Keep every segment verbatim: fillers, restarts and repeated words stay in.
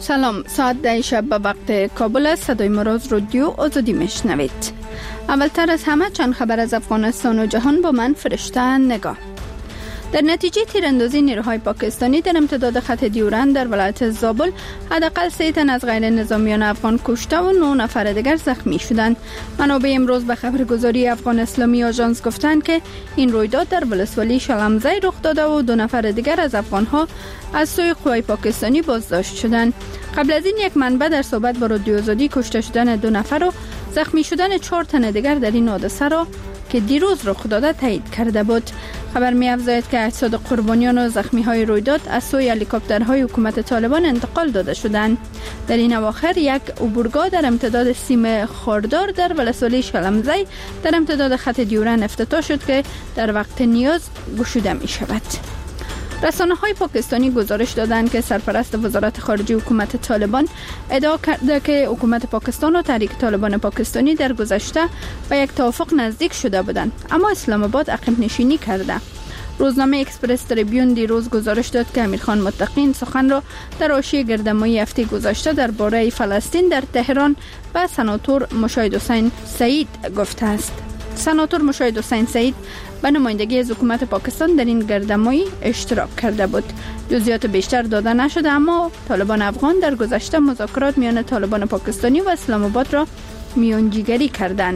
سلام، ساعت ده شب به وقت کابل است. صدای مراز رادیو آزادی میشنوید. اولتر از همه چند خبر از افغانستان و جهان با من فرشته نگاه. در نتیجه تیراندازی نیروهای پاکستانی در امتداد خط دیورند در ولایت زابل حداقل سه تن از غیر نظامیان افغان کشته و نه نفر دیگر زخمی شدند. منابع امروز به خبرگزاری افغان اسلامی آژانس گفتند که این رویداد در ولسوالی شلمزی رخ داده و دو نفر دیگر از افغانها از سوی قوای پاکستانی بازداشت شدند. قبل از این یک منبع در صحبت با رادیو آزادی کشته شدن دو نفر و زخمی شدن چهار تن دیگر در این حادثه را که دیروز رخ داده تایید کرده بود. خبر می افزاید که اجساد قربانیان و زخمی های رویداد از سوی هلیکوپترهای حکومت طالبان انتقال داده شدند. در این اواخر یک عبورگاه در امتداد سیم خاردار در ولسوالی شلمزی در امتداد خط دیورند افتتاح شد که در وقت نیاز گشوده می شود. رسانه های پاکستانی گزارش دادند که سرپرست وزارت خارجه حکومت طالبان ادعا کرده که حکومت پاکستان و تحریک طالبان پاکستانی در گذشته به یک توافق نزدیک شده بودند، اما اسلام آباد عقب نشینی کرده. روزنامه اکسپرس تریبیون دیروز گزارش داد که امیرخان متقی سخن را در حاشیه گردهمایی هفته گذشته درباره فلسطین در تهران به سناتور مشاهد حسین سعید گفته است. سناتور مشاهد حسین سعید به نمایندگی از حکومت پاکستان در این گردهمایی اشتراک کرده بود. جزئیات بیشتر داده نشده، اما طالبان افغان در گذشته مذاکرات میان طالبان پاکستانی و اسلام آباد را میانجیگری کردند.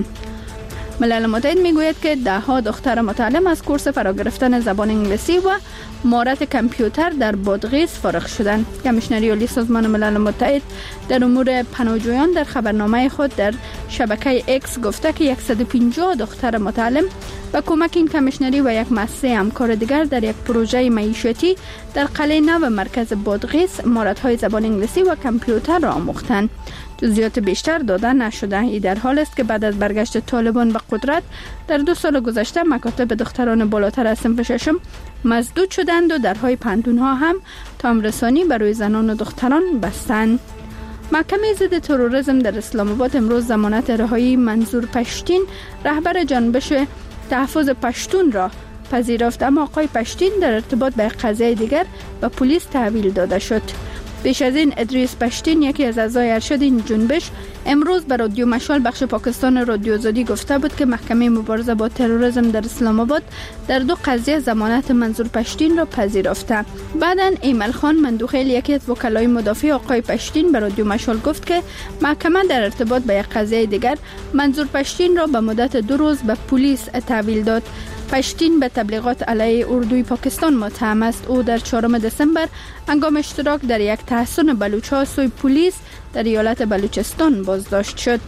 ملل متحد میگوید که ده ها دختر متعلم از کورس فرا گرفتن زبان انگلیسی و مهارت کامپیوتر در بادغیس فارغ شدند. کمیشنری عالی سازمان ملل متحد در امور پناهجویان در خبرنامه خود در شبکه اکس گفته که صد و پنجاه دختر متعلم با کمک این کمیشنری و یک مؤسسه همکار دیگر در یک پروژه معیشتی در قلعه نو مرکز بادغیس مهارت‌های زبان انگلیسی و کامپیوتر را آموختند. جزئیات بیشتر داده نشده. این در حال است که بعد از برگشت طالبان به قدرت در دو سال گذشته مکاتب دختران بالاتر از صنف ششم مسدود شدند و درهای پانتون‌ها هم تام رسانی برای زنان و دختران بستند. محکمه ضد تروریسم در اسلام آباد امروز ضمانت رهایی منظور پشتین رهبر جنبش تحفظ پشتون را پذیرفت، اما آقای پشتین در ارتباط به قضیه دیگر به پلیس تحویل داده شد. پیش از این ادریس پشتین یکی از اعضای ارشد این جنبش امروز به رادیو مشال بخش پاکستان رادیو آزادی گفته بود که محکمه مبارزه با تروریسم در اسلام آباد در دو قضیه ضمانت منظور پشتین را پذیرفته. بعداً ایمل خان مندوخیل یکی از وکلای مدافع آقای پشتین به رادیو مشال گفت که محکمه در ارتباط با یک قضیه دیگر منظور پشتین را به مدت دو روز به پلیس تحویل داد. پشتین به تبلیغات علیه اردوی پاکستان متهم است. او در چهارم دسامبر هنگام اشتراک در یک تحصن بلوچ‌ها سوی پلیس در ایالت بلوچستان بازداشت شد.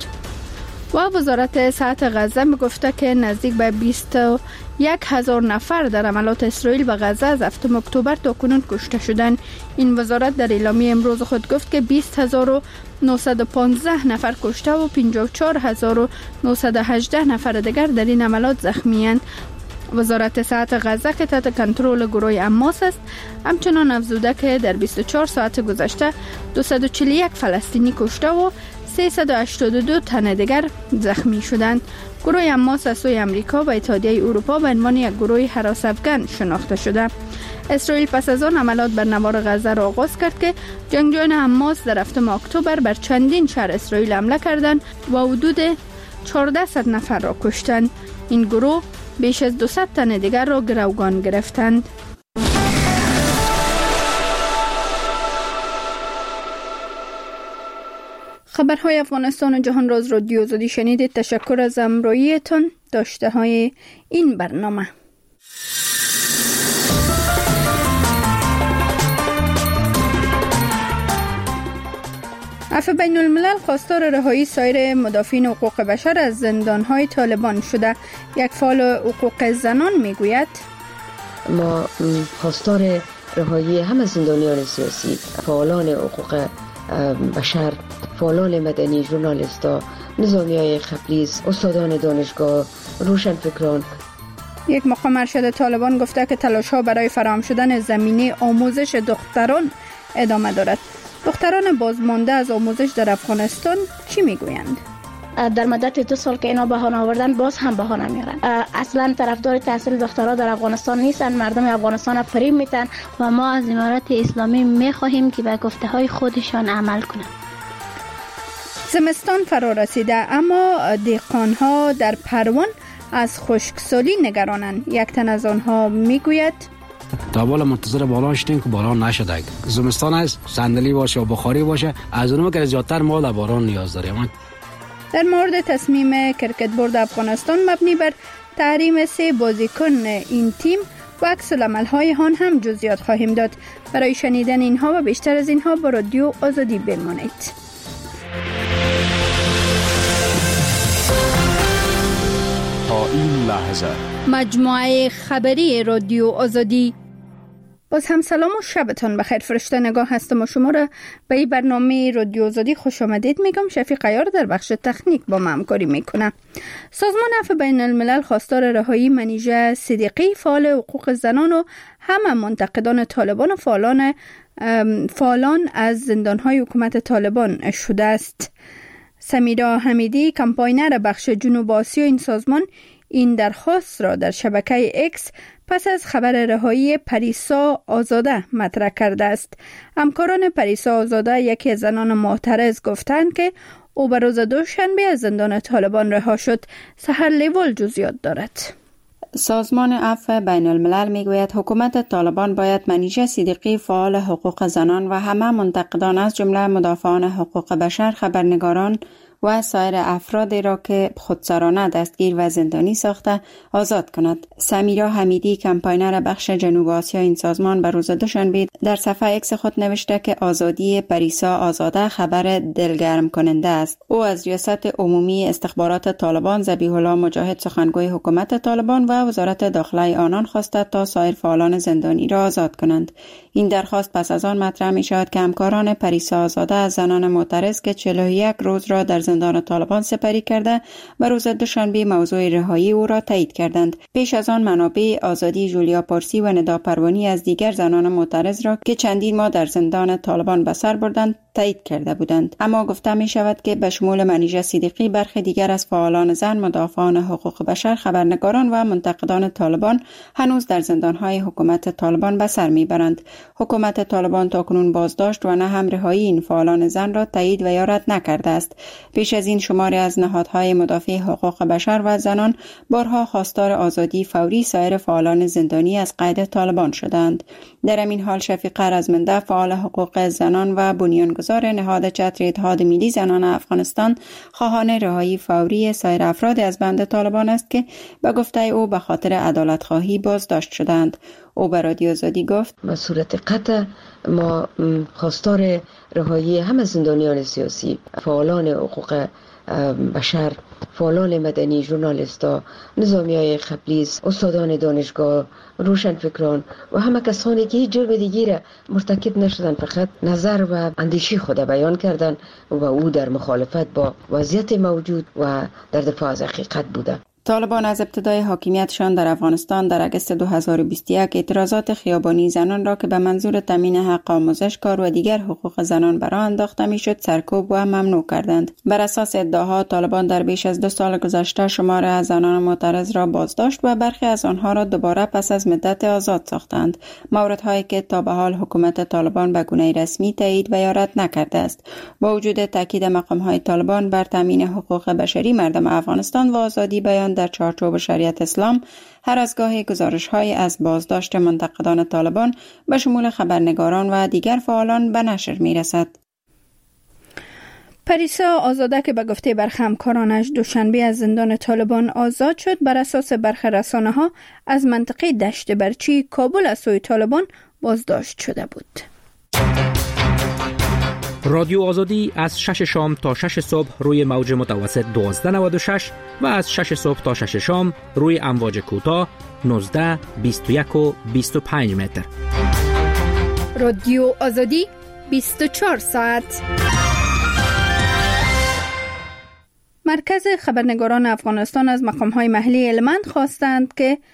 و وزارت صحت غزه میگفته که نزدیک به بیست و یک هزار نفر در عملیات اسرائیل به غزه از هفتم اکتبر تا کنون کشته شدند. این وزارت در اعلامیه امروز خود گفت که بیست هزار و نهصد و پانزده نفر کشته و پنجاه و چهار هزار و نهصد و هجده نفر دیگر در این عملیات زخمی اند. وزارت صحت غزه که تحت کنترل گروه حماس است همچنان افزوده که در بیست و چهار ساعت گذشته دویست و چهل و یک فلسطینی کشته و سیصد و هشتاد و دو تن دیگر زخمی شدند. گروه حماس از سوی امریکا و اتحادیه اروپا به عنوان یک گروه هراس افغان شناخته شده. اسرائیل پس از آن عملیات بر نوار غزه را آغاز کرد که جنگجویان حماس در هفتم اکتبر بر چندین شهر اسرائیل حمله کردند و حدود چهارصد نفر را کشتند. این گروه بیش از دویست تن دیگر را گروگان گرفتند. خبرهای افغانستان و جهان را از رادیو آزادی شنیدید. تشکر از همراهیتان. داشته های این برنامه. عفو بین الملل خواستار رهایی سایر مدافعین حقوق بشر از زندانهای طالبان شده. یک فعال حقوق زنان میگوید ما خواستار رهایی همه زندانیان سیاسی، فعالان حقوق بشر، فعالان مدنی، ژورنالیستا، نظامیای خبریز، استادان دانشگاه، روشنفکران. یک مقام ارشد طالبان گفته که تلاش‌ها برای فراهم شدن زمینه آموزش دختران ادامه دارد. دختران بازمانده از آموزش در افغانستان چی میگویند؟ در مدت دو سال که اینا بهانه آوردن باز هم بهانه میارن. اصلا طرفدار تحصیل دخترها در افغانستان نیستن، مردم افغانستان فریب میتن و ما از امارات اسلامی میخواهیم که به گفته های خودشان عمل کنند. زمستان فرا رسیده اما دهقان‌ها در پروان از خشکسالی نگرانند. یک تن از آنها میگوید تا بالا منتظر باران شدیم که باران نشده. زمستان است، صندلی باشه و بخاری باشه، از اونم که زیادتر ما در باران نیاز داریم. در مورد تصمیم کرکت بورد افغانستان مبنی بر تحریم سه بازیکن این تیم و عکس العمل‌های آن هم جزئیات خواهیم داد. برای شنیدن اینها و بیشتر از اینها با رادیو آزادی بمانید. تا این لحظه مجموعه خبری رادیو آزادی. باز هم سلام و شبتان بخیر. فرشته نگاه هستم و شما را به این برنامه رادیو آزادی خوش آمدید میگم. شفیق عیار در بخش تکنیک با من همکاری میکنه. سازمان عفو بین الملل خواستار رهایی منیژه صدیقی فعال حقوق زنان و همه منتقدان طالبان و فعالان فعالان از زندانهای حکومت طالبان شده است. سمیرا حمیدی کمپاینر بخش جنوب آسیا این سازمان این درخواست را در شبکه اکس پس از خبر رهایی پریسا آزاده مطرح کرده است. همکاران پریسا آزاده یکی از زنان معترض گفتند که او به روز دوشنبه از زندان طالبان رها شد. سحر لیوال جزئیات دارد. سازمان عفو بین الملل میگوید حکومت طالبان باید منیژه صدیقی فعال حقوق زنان و همه منتقدان از جمله مدافعان حقوق بشر، خبرنگاران و سایر افرادی را که خودسرانه دستگیر و زندانی ساخته آزاد کند. سمیرا حمیدی کمپاینر بخش جنوب آسیا این سازمان به روز دوشنبه در صفحه اکس خود نوشته که آزادی پریسا آزاده خبر دلگرم کننده است. او از ریاست عمومی استخبارات طالبان ذبیح الله مجاهد سخنگوی حکومت طالبان و وزارت داخله آنان خواسته تا سایر فعالان زندانی را آزاد کنند. این درخواست پس از آن مطرح می شود که همکاران پریسا آزاده از زنان معترض که چهل و یک روز را در زندان طالبان سپری کرده و روز دوشنبه موضوع رهایی او را تایید کردند. پیش از آن منابع آزادی جولیا پارسی و ندا پروانی از دیگر زنان معترض را که چندین ماه در زندان طالبان به سر بردند تایید کرده بودند. اما گفته می شود که به شمول منیژه صدیقی برخی دیگر از فعالان زن، مدافعان حقوق بشر، خبرنگاران و منتقدان طالبان هنوز در زندانهای حکومت طالبان به سر می برند. حکومت طالبان تاکنون بازداشت و نه هم رهایی این فعالان زن را تایید و یا رد نکرده است. پیش از این شماری از نهادهای مدافع حقوق بشر و زنان بارها خواستار آزادی فوری سایر فعالان زندانی از قید طالبان شدند. در این حال شفیق رزمنده فعال حقوق زنان و بنیانگذار نهاد چتر اتحاد ملی زنان افغانستان خواهان رهایی فوری سایر افراد از بند طالبان است که به گفته او به خاطر عدالت خواهی بازداشت شدند. او به رادیو آزادی گفت به صورت قطع ما خواستار رهایی همه زندانیان سیاسی، فعالان حقوق بشر، فعالان مدنی، ژورنالیستا، نظامیای خبلیز، استادان دانشگاه، روشنفکران و همه کسانی که هیچ جرم دیگری را مرتکب نشدن، فقط نظر و اندیشه خود بیان کردند و او در مخالفت با وضعیت موجود و در دفاع از حقیقت بوده. طالبان از ابتدای حاکمیتشان در افغانستان در اگست دو هزار و بیست و یک اعتراضات خیابانی زنان را که به منظور تامین حق آموزش، کار و دیگر حقوق زنان بر آن انداخته میشد سرکوب و ممنوع کردند. بر اساس ادعاها طالبان در بیش از دو سال گذشته شمار از زنان معترض را بازداشت و برخی از آنها را دوباره پس از مدت آزاد ساختند. موردهایی که تا به حال حکومت طالبان به گونه رسمی تایید و یا رد نکرده است. با وجود تاکید مقام‌های طالبان بر تامین حقوق بشری مردم افغانستان و آزادی بیان در چارچوب شریعت اسلام، هر از گاهی گزارش‌های از بازداشت منتقدان طالبان به شمول خبرنگاران و دیگر فعالان به نشر می‌رسد. پریسا آزاده که به گفته برخی همکارانش دوشنبه از زندان طالبان آزاد شد، بر اساس برخی رسانه‌ها از منطقه دشت برچی کابل از سوی طالبان بازداشت شده بود. رادیو آزادی از شش شام تا شش صبح روی موج متوسط دوازده نود و شش و از شش صبح تا شش شام روی امواج کوتاه نوزده، بیست و یک و بیست و پنج متر. رادیو آزادی بیست و چهار ساعت. مرکز خبرنگاران افغانستان از مقام‌های محلی هلمند خواستند که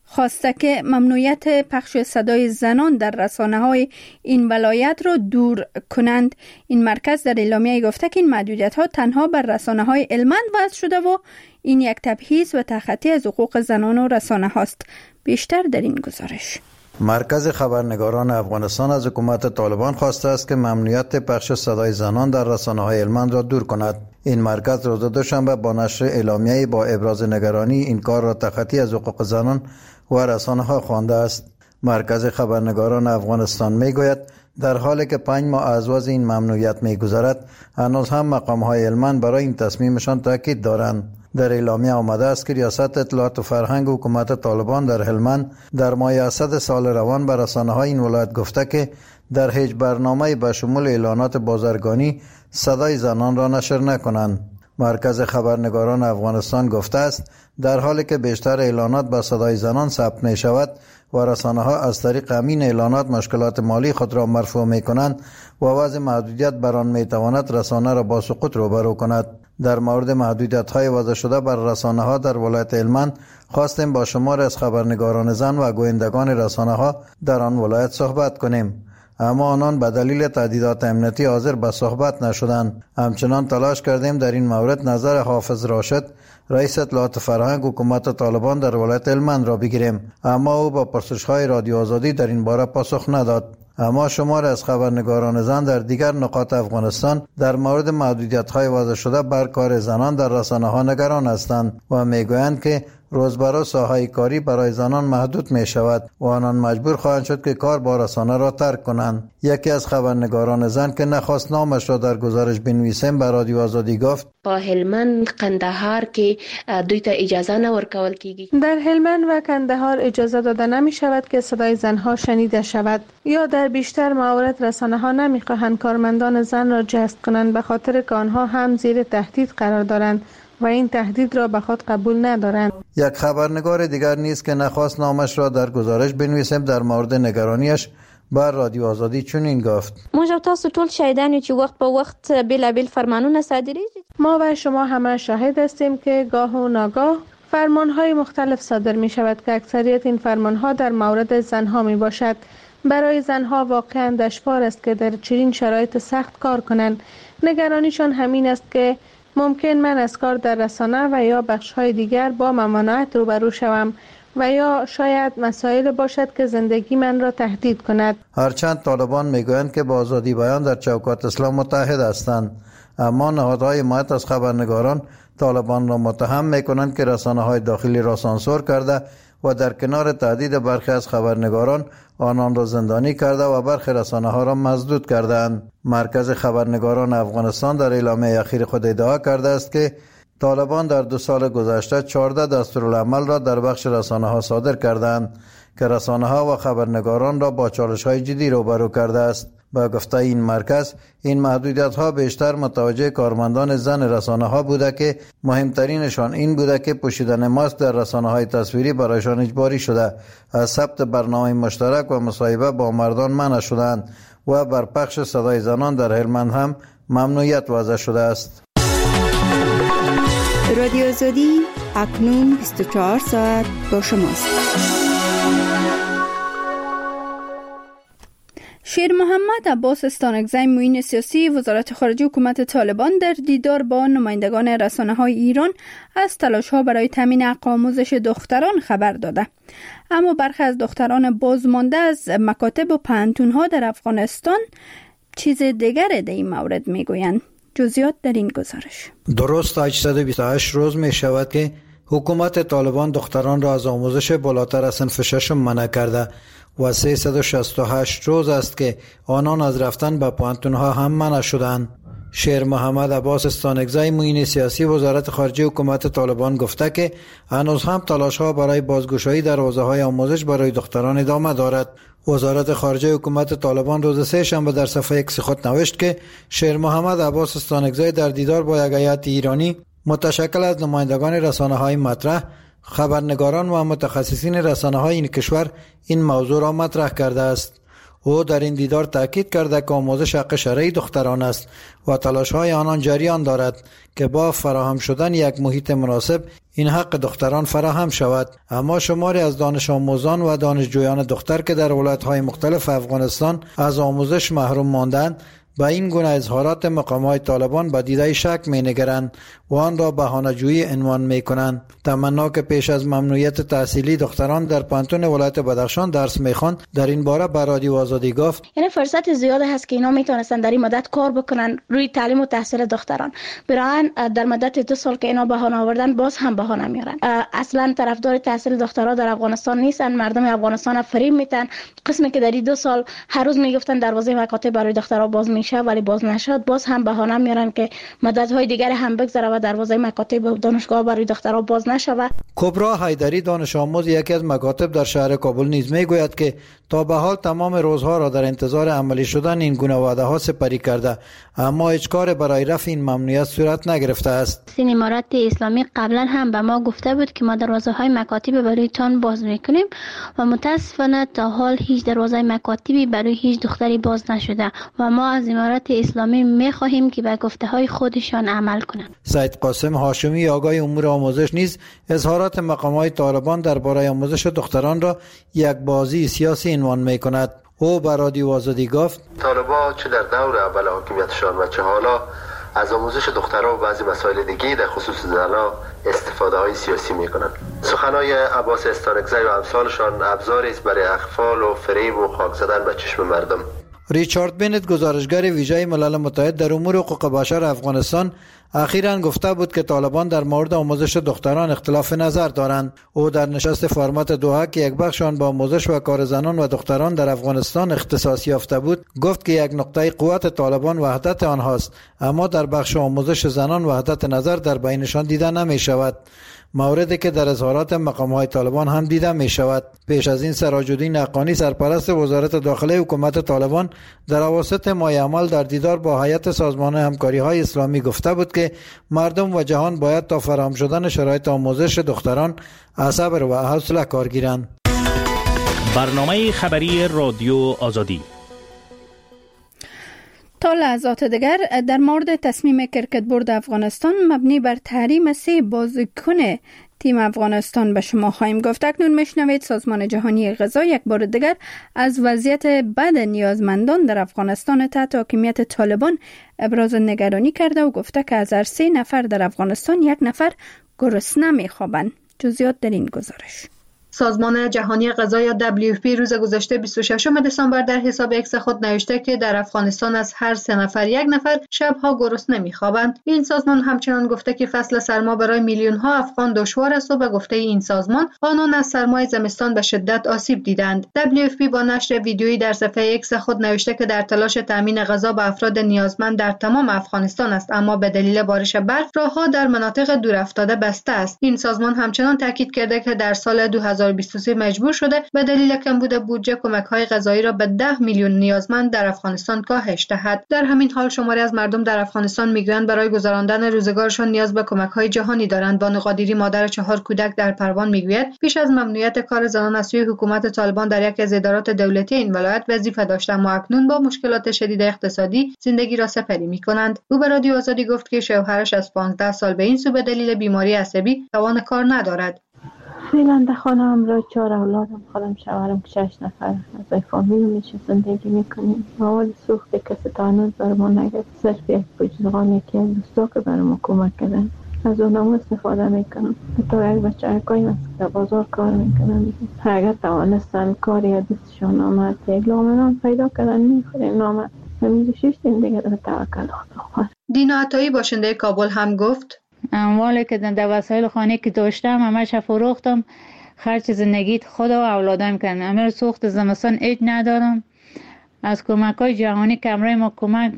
خواسته که ممنوعیت پخش صدای زنان در رسانه‌های این ولایت را دور کنند. این مرکز در اعلامیه گفته که این محدودیت‌ها تنها بر رسانه‌های علمند وضع شده و این یک تبعیض و تخطی از حقوق زنان و رسانه‌ها است. بیشتر در این گزارش. مرکز خبرنگاران افغانستان از حکومت طالبان خواسته است که ممنوعیت پخش صدای زنان در رسانه‌های علمند را دور کند. این مرکز روز دوشنبه با نشر اعلامیه‌ای با ابراز نگرانی این کار را تخطی از حقوق زنان و رسانه‌ها خوانده است. مرکز خبرنگاران افغانستان میگوید در حالی که پنج ماه از وضع این ممنوعیت میگذرد، هنوز هم مقام‌های علمند برای این تصمیمشان تاکید دارند. در اعلامیه آمده است که ریاست اطلاعات و فرهنگ حکومت طالبان در هلمند در ماه اسد سال روان به رسانه‌های این ولایت گفته که در هیچ برنامه‌ای به شمول اعلانات بازرگانی صدای زنان را نشر نکنند. مرکز خبرنگاران افغانستان گفته است در حالی که بیشتر اعلانات به صدای زنان ثبت می شود و رسانه‌ها از طریق همین اعلانات مشکلات مالی خود را مرفوع می کنند و وضع محدودیت بر آن می تواند رسانه را با سقوط روبرو کند. در مورد محدودیت‌های وضع شده بر رسانه‌ها در ولایت هلمند خواستیم با شمار از خبرنگاران زن و گویندگان رسانه‌ها در آن ولایت صحبت کنیم، اما آنان به دلیل تهدیدات امنیتی حاضر به صحبت نشدند. همچنان تلاش کردیم در این مورد نظر حافظ راشد، رئیس اطلاعات فرهنگ حکومت طالبان در ولایت هلمند را بگیریم، اما او با پرسش‌های رادیو آزادی در این باره پاسخ نداد. اما شمار از خبرنگاران زن در دیگر نقاط افغانستان در مورد محدودیت‌های وضع شده بر کار زنان در رسانه‌ها نگران هستند و میگویند که روزبروز ساحه کاری برای زنان محدود می شود و آنان مجبور خواهند شد که کار با رسانه را ترک کنند. یکی از خبرنگاران زن که نخواست نامش را در گزارش بنویسیم به رادیو آزادی گفت با هلمند قندهار که دوی ته اجازه نورکول کیږي. در هلمند و قندهار اجازه داده نمی شود که صدای زنها شنیده شود، یا در بیشتر موارد رسانه ها نمی خواهند کارمندان زن را جذب کنند به خاطر که آنها هم زیر تهدید قرار دارند و این تهدید را به خود قبول ندارند. یک خبرنگار دیگر نیست که نخواست نامش را در گزارش بنویسیم در مورد نگرانیش بر رادیو آزادی چنین گفت: موږ تاسو ټول شاهدان یو چې وخت په وخت بېلابېل فرمانونه صادریږي. ما و شما همه شاهد هستیم که گاه و ناگاه فرمانهای مختلف صادر می شود که اکثریت این فرمانها در مورد زنها می باشد. برای زنها واقعا دشوار است که در چنین شرایط سخت کار کنند. نگرانیشان همین است که ممکن من از کار در رسانه و یا بخش‌های دیگر با ممانعت روبرو شوم و یا شاید مسائل باشد که زندگی من را تهدید کند. هرچند طالبان میگویند که با آزادی بیان در چوکات اسلام متحد هستند، اما نهادهای حمایت از خبرنگاران طالبان را متهم میکنند که رسانه‌های داخلی را سانسور کرده و در کنار تهدید برخی از خبرنگاران آنان را زندانی کرده و برخی رسانه‌ها را مسدود کردند. مرکز خبرنگاران افغانستان در اعلامیه اخیر خود ادعا کرده است که طالبان در دو سال گذشته چهارده دستورالعمل را در بخش رسانه‌ها صادر کردند که رسانه‌ها و خبرنگاران را با چالش‌های جدی روبرو کرده است. با گفته این مرکز، این محدودیت‌ها بیشتر متوجه کارمندان زن رسانه‌ها بوده که مهمترینشان این بوده که پوشیدن ماسک در رسانه‌های تصویری برایشان اجباری شده، از ثبت برنامه مشترک و مصاحبه با مردان منع شدند و بر پخش صدای زنان در هلمند هم ممنوعیت وضع شده است. رادیو آزادی اکنون بیست و چهار ساعت با شماست. شیر محمد عباس استانکزی معین سیاسی وزارت خارجه حکومت طالبان در دیدار با نمایندگان رسانه‌های ایران از تلاش‌ها برای تامین حق آموزش دختران خبر داده. اما برخی از دختران بازمانده از مکاتب و پوهنتون‌ها در افغانستان چیز دیگر در این مورد میگویند. جزئیات در این گزارش. درست هشتصد و بیست و هشت روز می شود که حکومت طالبان دختران را از آموزش بالاتر از صنف ششم منع کرده و سیصد و شصت و هشت روز است که آنان از رفتن به پوهنتون‌ها هم منع شدند. شیر محمد عباس استانکزی معین سیاسی وزارت خارجه حکومت طالبان گفته که هنوز هم تلاش‌ها برای بازگشایی در حوزه‌های آموزش برای دختران ادامه دارد. وزارت خارجه حکومت طالبان روز سه شنبه در صفحه ایکس خود نوشت که شیر محمد عباس استانکزی در دیدار با یک هیئت ایرانی متشکل از نمایندگان رسانه‌های مطرح، خبرنگاران و متخصصین رسانه‌های این کشور این موضوع را مطرح کرده است. او در این دیدار تاکید کرده که آموزش حق شرعی دختران است و تلاش‌های آنان جریان دارد که با فراهم شدن یک محیط مناسب این حق دختران فراهم شود. اما شماری از دانش آموزان و دانشجویان دختر که در ولایت‌های مختلف افغانستان از آموزش محروم ماندند با این گونه اظهارات مقامات طالبان با دیده شک می‌نگرند و آن را بهانه‌جویی عنوان می‌کنند. تمنا که پیش از ممنوعیت تحصیلی دختران در پانتون ولایت بدخشان درس می‌خواند در این باره به رادیو آزادی گفت یعنی فرصت زیاد هست که اینا میتونستن در این مدت کار بکنن روی تعلیم و تحصیل دختران. برای در مدت دو سال که اینا بهانه آوردن باز هم بهانه میارن. اصلا طرفدار تحصیل دخترها در افغانستان نیستن، مردم افغانستان فریب میتن. قسمی که در این دو سال هر روز میگفتن دروازه مکاتب برای دخترها باز میشه ولی باز نشد، باز هم بهانه میارن که مدت‌های دیگر هم بگذره و دروازه مکاتب و دانشگاه برای دخترها باز نشود. کبرا حیدری دانش آموز یکی از مکاتب در شهر کابل نیز میگوید که تا به حال تمام روزها را در انتظار عملی شدن این گونه وعده ها سپری کرده، اما هیچ کار برای رفع این ممنوعیت صورت نگرفته است. سین امارات اسلامی قبلا هم به ما گفته بود که ما دروازه های مکاتب برای تان باز میکنیم و متاسفانه تا حال هیچ دروازه مکاتبی برای هیچ دختری باز نشده و ما از امارات اسلامی میخواهیم که به گفته های خودشان عمل کنند. سید قاسم هاشمی آگاه امور آموزش نیز اظهارات مقامات طالبان درباره آموزش دختران را یک بازی سیاسی عنوان میکند. او به رادیو آزادی گفت طالبان چه در دور اول حاکمیتشان و چه حالا از آموزش دخترها و بعضی مسائل دیگه در خصوص زنها استفاده های سیاسی میکنند. سخنهای عباس استانکزی و امثالشان ابزاری است برای اغفال و فریب و خاک زدن به چشم مردم. ریچارد بنت گزارشگر ویژه ملل متحد در امور حقوق بشر افغانستان اخیراً گفته بود که طالبان در مورد آموزش دختران اختلاف نظر دارند. او در نشست فرمت دوحه که یک بخش آن با آموزش و کار زنان و دختران در افغانستان اختصاص یافته بود گفت که یک نقطه قوت طالبان وحدت آنهاست، اما در بخش آموزش زنان وحدت نظر در بینشان دیده نمی شود، موردی که در اظهارات مقام‌های طالبان هم دیده می شود. پیش از این سراج‌الدین حقانی سرپرست وزارت داخله حکومت طالبان در اواسط ماه عمل در دیدار با هیئت سازمان همکاری‌های اسلامی گفته بود که مردم و جهان باید تا فراهم شدن شرایط آموزش دختران از صبر و حوصله کار گیرند. برنامه خبری رادیو آزادی. تا لحظات دیگر در مورد تصمیم کرکت بورد افغانستان مبنی بر تحریم سه بازیکن تیم افغانستان به شما خواهیم گفت. اکنون میشنوید سازمان جهانی غذا یک بار دیگر از وضعیت بد نیازمندان در افغانستان تحت حاکمیت طالبان ابراز نگرانی کرده و گفته که از هر سه نفر در افغانستان یک نفر گرسنه میخوابند. جزئیات در این گزارش. سازمان جهانی غذا یا دبلیو اف پی روز گذشته بیست و ششم دسامبر در حساب ایکس خود نوشته که در افغانستان از هر سه نفر یک نفر شبها گرسنه می‌خوابند. این سازمان همچنان گفته که فصل سرما برای میلیون‌ها افغان دشوار است و به گفته این سازمان آنان از سرمای زمستان به شدت آسیب دیدند. دبلیو اف پی با نشر ویدیویی در صفحه ایکس خود نوشته که در تلاش تامین غذا به افراد نیازمند در تمام افغانستان است، اما به دلیل بارش برف راه‌ها در مناطق دورافتاده بسته است. این سازمان همچنان تاکید کرده که در سال دو هزار و بیست و سه مجبور شده به دلیل کمبود بودجه کمک‌های غذایی را به ده میلیون نیازمند در افغانستان کاهش دهد. در همین حال شماری از مردم در افغانستان میگویند برای گذراندن روزگارشان نیاز به کمک‌های جهانی دارند. بانو قادری مادر چهار کودک در پروان میگوید پیش از ممنوعیت کار زنان از سوی حکومت طالبان در یکی از ادارات دولتی این ولایت وظیفه داشتند، اما اکنون با مشکلات شدید اقتصادی زندگی را سپری می‌کنند. او به رادیو آزادی گفت که شوهرش از پانزده سال به این سو به دلیل بیماری عصبی توان کار ندارد. فعلا در خانه هم را چهار اولادم خودم شوهرم که شش نفر از فامیل میشه زندگی میکنیم. حال سوخت کسی تا هنوز بر ما نگرد، صرف یک بجرغان یکی از دوستا که بر ما کمک کردن از اونم استفاده میکنم. تا یک بچه هکایی در بازار کار میکنم، اگر توانستن کاری از دستشان آمد یک لامنان پیدا کردن میخوریم، نامد همیشه شش دین دیگه در توکل خدا. دینا عطایی باشنده کابل هم گفت اموالی که در وسایل خانه که داشتم همش فروختم، خرج زندگی خود و اولادم کردم. امیر سوخت زمستان هیچ ندارم. از کمک های جهانی کمره ما کمک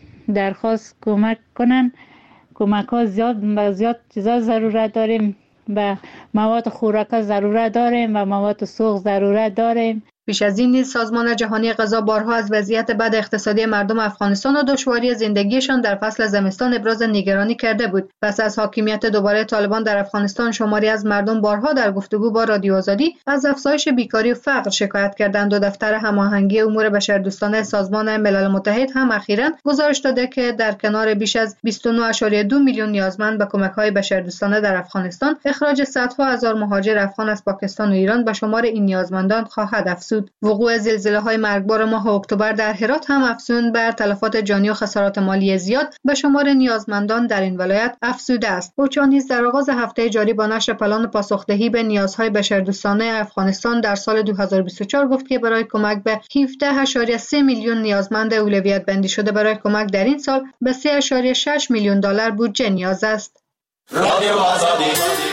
درخواست کمک کنن. کمک ها زیاد زیاد چیزا ضرورت داریم، به مواد خوراک ضرورت داریم و مواد سوخت ضرورت داریم. پیش از این نیز سازمان جهانی غذا بارها از وضعیت بد اقتصادی مردم افغانستان و دشواری زندگیشان در فصل زمستان ابراز نگرانی کرده بود. پس از حاکمیت دوباره طالبان در افغانستان، شماری از مردم بارها در گفتگو با رادیو آزادی از افزایش بیکاری و فقر شکایت کردند. دو دفتر هماهنگی امور بشردوستانه سازمان ملل متحد هم اخیراً گزارش داده که در کنار بیش از بیست و نه ممیز دو میلیون نیازمند به کمک‌های بشردوستانه در افغانستان، اخراج صدها هزار مهاجر افغان از پاکستان و ایران به شمار این نیازمندان خواهد افزود. وقوع زلزله‌های مرگبار ماه اکتبر در هرات هم افزون بر تلفات جانی و خسارات مالی زیاد به شمار نیازمندان در این ولایت افزوده است. اوچا نیز در آغاز هفته جاری با نشر پلان پاسخدهی به نیازهای بشردوستانه افغانستان در سال دو هزار و بیست و چهار گفت که برای کمک به هفده ممیز سه میلیون نیازمند اولویت بندی شده برای کمک در این سال به سه ممیز شش میلیون دلار بودجه نیاز است. رادیو آزادی.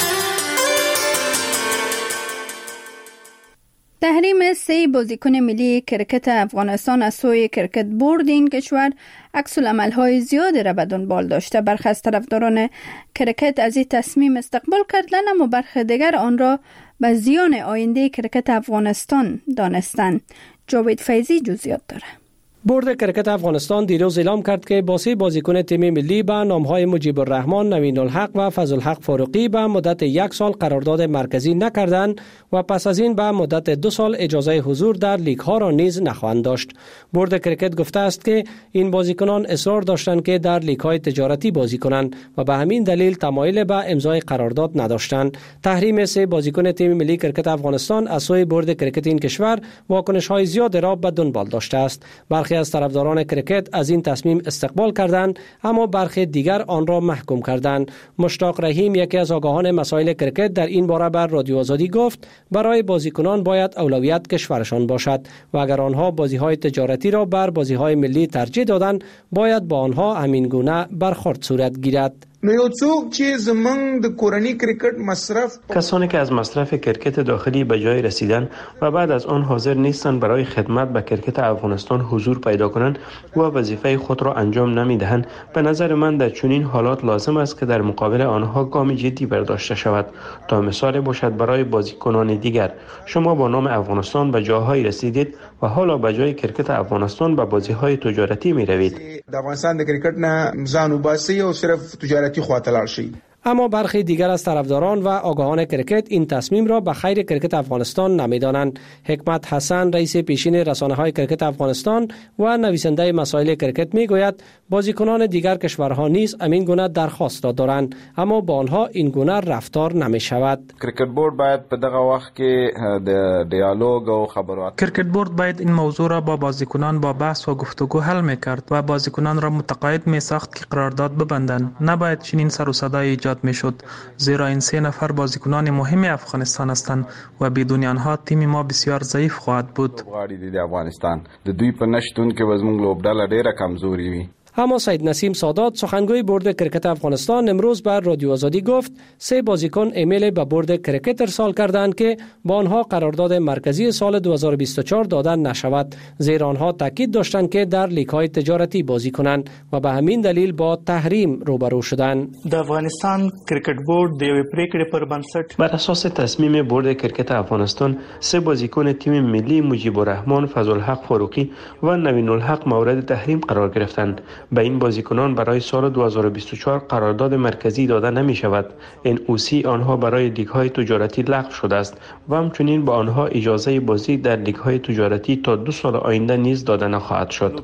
تحریم سه بازیکن ملی کرکت افغانستان از سوی کرکت بورد این کشور عکس‌العمل‌های زیادی را به دنبال داشته. برخی از طرفداران کرکت از این تصمیم استقبال کردند، اما برخی دیگر آن را به زیان آینده کرکت افغانستان دانستند. جاوید فیضی جزئیات دارد. بورد کرکت افغانستان دیروز اعلام کرد که با سه بازیکن تیم ملی به نامهای مجیب الرحمن، نوین الحق و فضل الحق فاروقی به مدت یک سال قرارداد مرکزی نکردند و پس از این به مدت دو سال اجازه حضور در لیگ ها را نیز نخواهند داشت. بورد کرکت گفته است که این بازیکنان اصرار داشتند که در لیگ های تجارتی بازی کنند و به همین دلیل تمایل به امضای قرارداد نداشتند. تحریم سه بازیکن تیم ملی کرکت افغانستان از سوی بورد کرکت این کشور واکنش های زیاد را به دنبال داشته است. برخی از طرفداران کرکت از این تصمیم استقبال کردند، اما برخی دیگر آن را محکوم کردند. مشتاق رحیم، یکی از آگاهان مسائل کرکت، در این باره بر رادیو آزادی گفت برای بازیکنان باید اولویت کشورشان باشد و اگر آنها بازی‌های تجارتی را بر بازی‌های ملی ترجیح دادند، باید با آنها همین گونه برخورد صورت گیرد. نو یو څوک چې زمونږ د کورنی کرکټ مصرف کسانی که از مصرف کرکت داخلی به جای رسیدن و بعد از آن حاضر نیستند برای خدمت به کرکت افغانستان حضور پیدا کنند و وظیفه خود را انجام نمیدهند، به نظر من در چنین حالات لازم است که در مقابل آنها گام جدی برداشته شود. تا مثال باشد برای بازیکنان دیگر، شما با نام افغانستان به جاهای رسیدید و حالا به جای کرکت افغانستان به بازی‌های تجارتی می‌روید. د افغانستان د کرکټ نه ځان وباسي او صرف تجارتی خواته لاړ شي. اما برخی دیگر از طرفداران و آگاهان کرکت این تصمیم را به خیر کرکت افغانستان نمی‌دانند. حکمت حسن، رئیس پیشین رسانه‌های کرکت افغانستان و نویسنده مسائل کرکت می‌گوید بازیکنان دیگر کشورها نیز همین گونه درخواست را دارند، اما با آنها این گونه رفتار نمی‌شود. کرکت بورد باید په دغه وخت کې د دیالوگ او خبرات کرکت بورد باید این موضوع را با بازیکنان با بحث و گفتگو حل می‌کرد و بازیکنان را متقاعد می‌ساخت که قرارداد ببندند. نباید چنین سر و صدای ایجاد میشد، زیرا این سه نفر بازیکنان مهم افغانستان هستند و بدون آنها تیم ما بسیار ضعیف خواهد بود. غواړي د افغانستان د دوی په نشتون کې وزمونږ لوبډله ډیره کمزوري وي. اما سید نسیم سادات، سخنگوی بورد کرکت افغانستان، امروز بر رادیو آزادی گفت سه بازیکن ایمیل به بورد کرکت ارسال کردند که با آنها قرارداد مرکزی سال دو هزار و بیست و چهار دادن نشود، زیرا آنها تاکید داشتند که در لیگ‌های تجارتی بازی کنند و به همین دلیل با تحریم روبرو شدند. د افغانستان کرکت بورد د یوې پریکړې پر بنسټ بر اساس تصمیم بورد کرکت افغانستان، سه بازیکن تیم ملی مجیب الرحمن، فضل الحق فاروقی و نوین الحق مورد تحریم قرار گرفتند. به این بازیکنان برای سال دو هزار و بیست و چهار قرارداد مرکزی داده نمی شود. این اوسی آنها برای لیگ های تجارتی لغو شده است و همچنین با آنها اجازه بازی در لیگ های تجارتی تا دو سال آینده نیز داده نخواهد شد.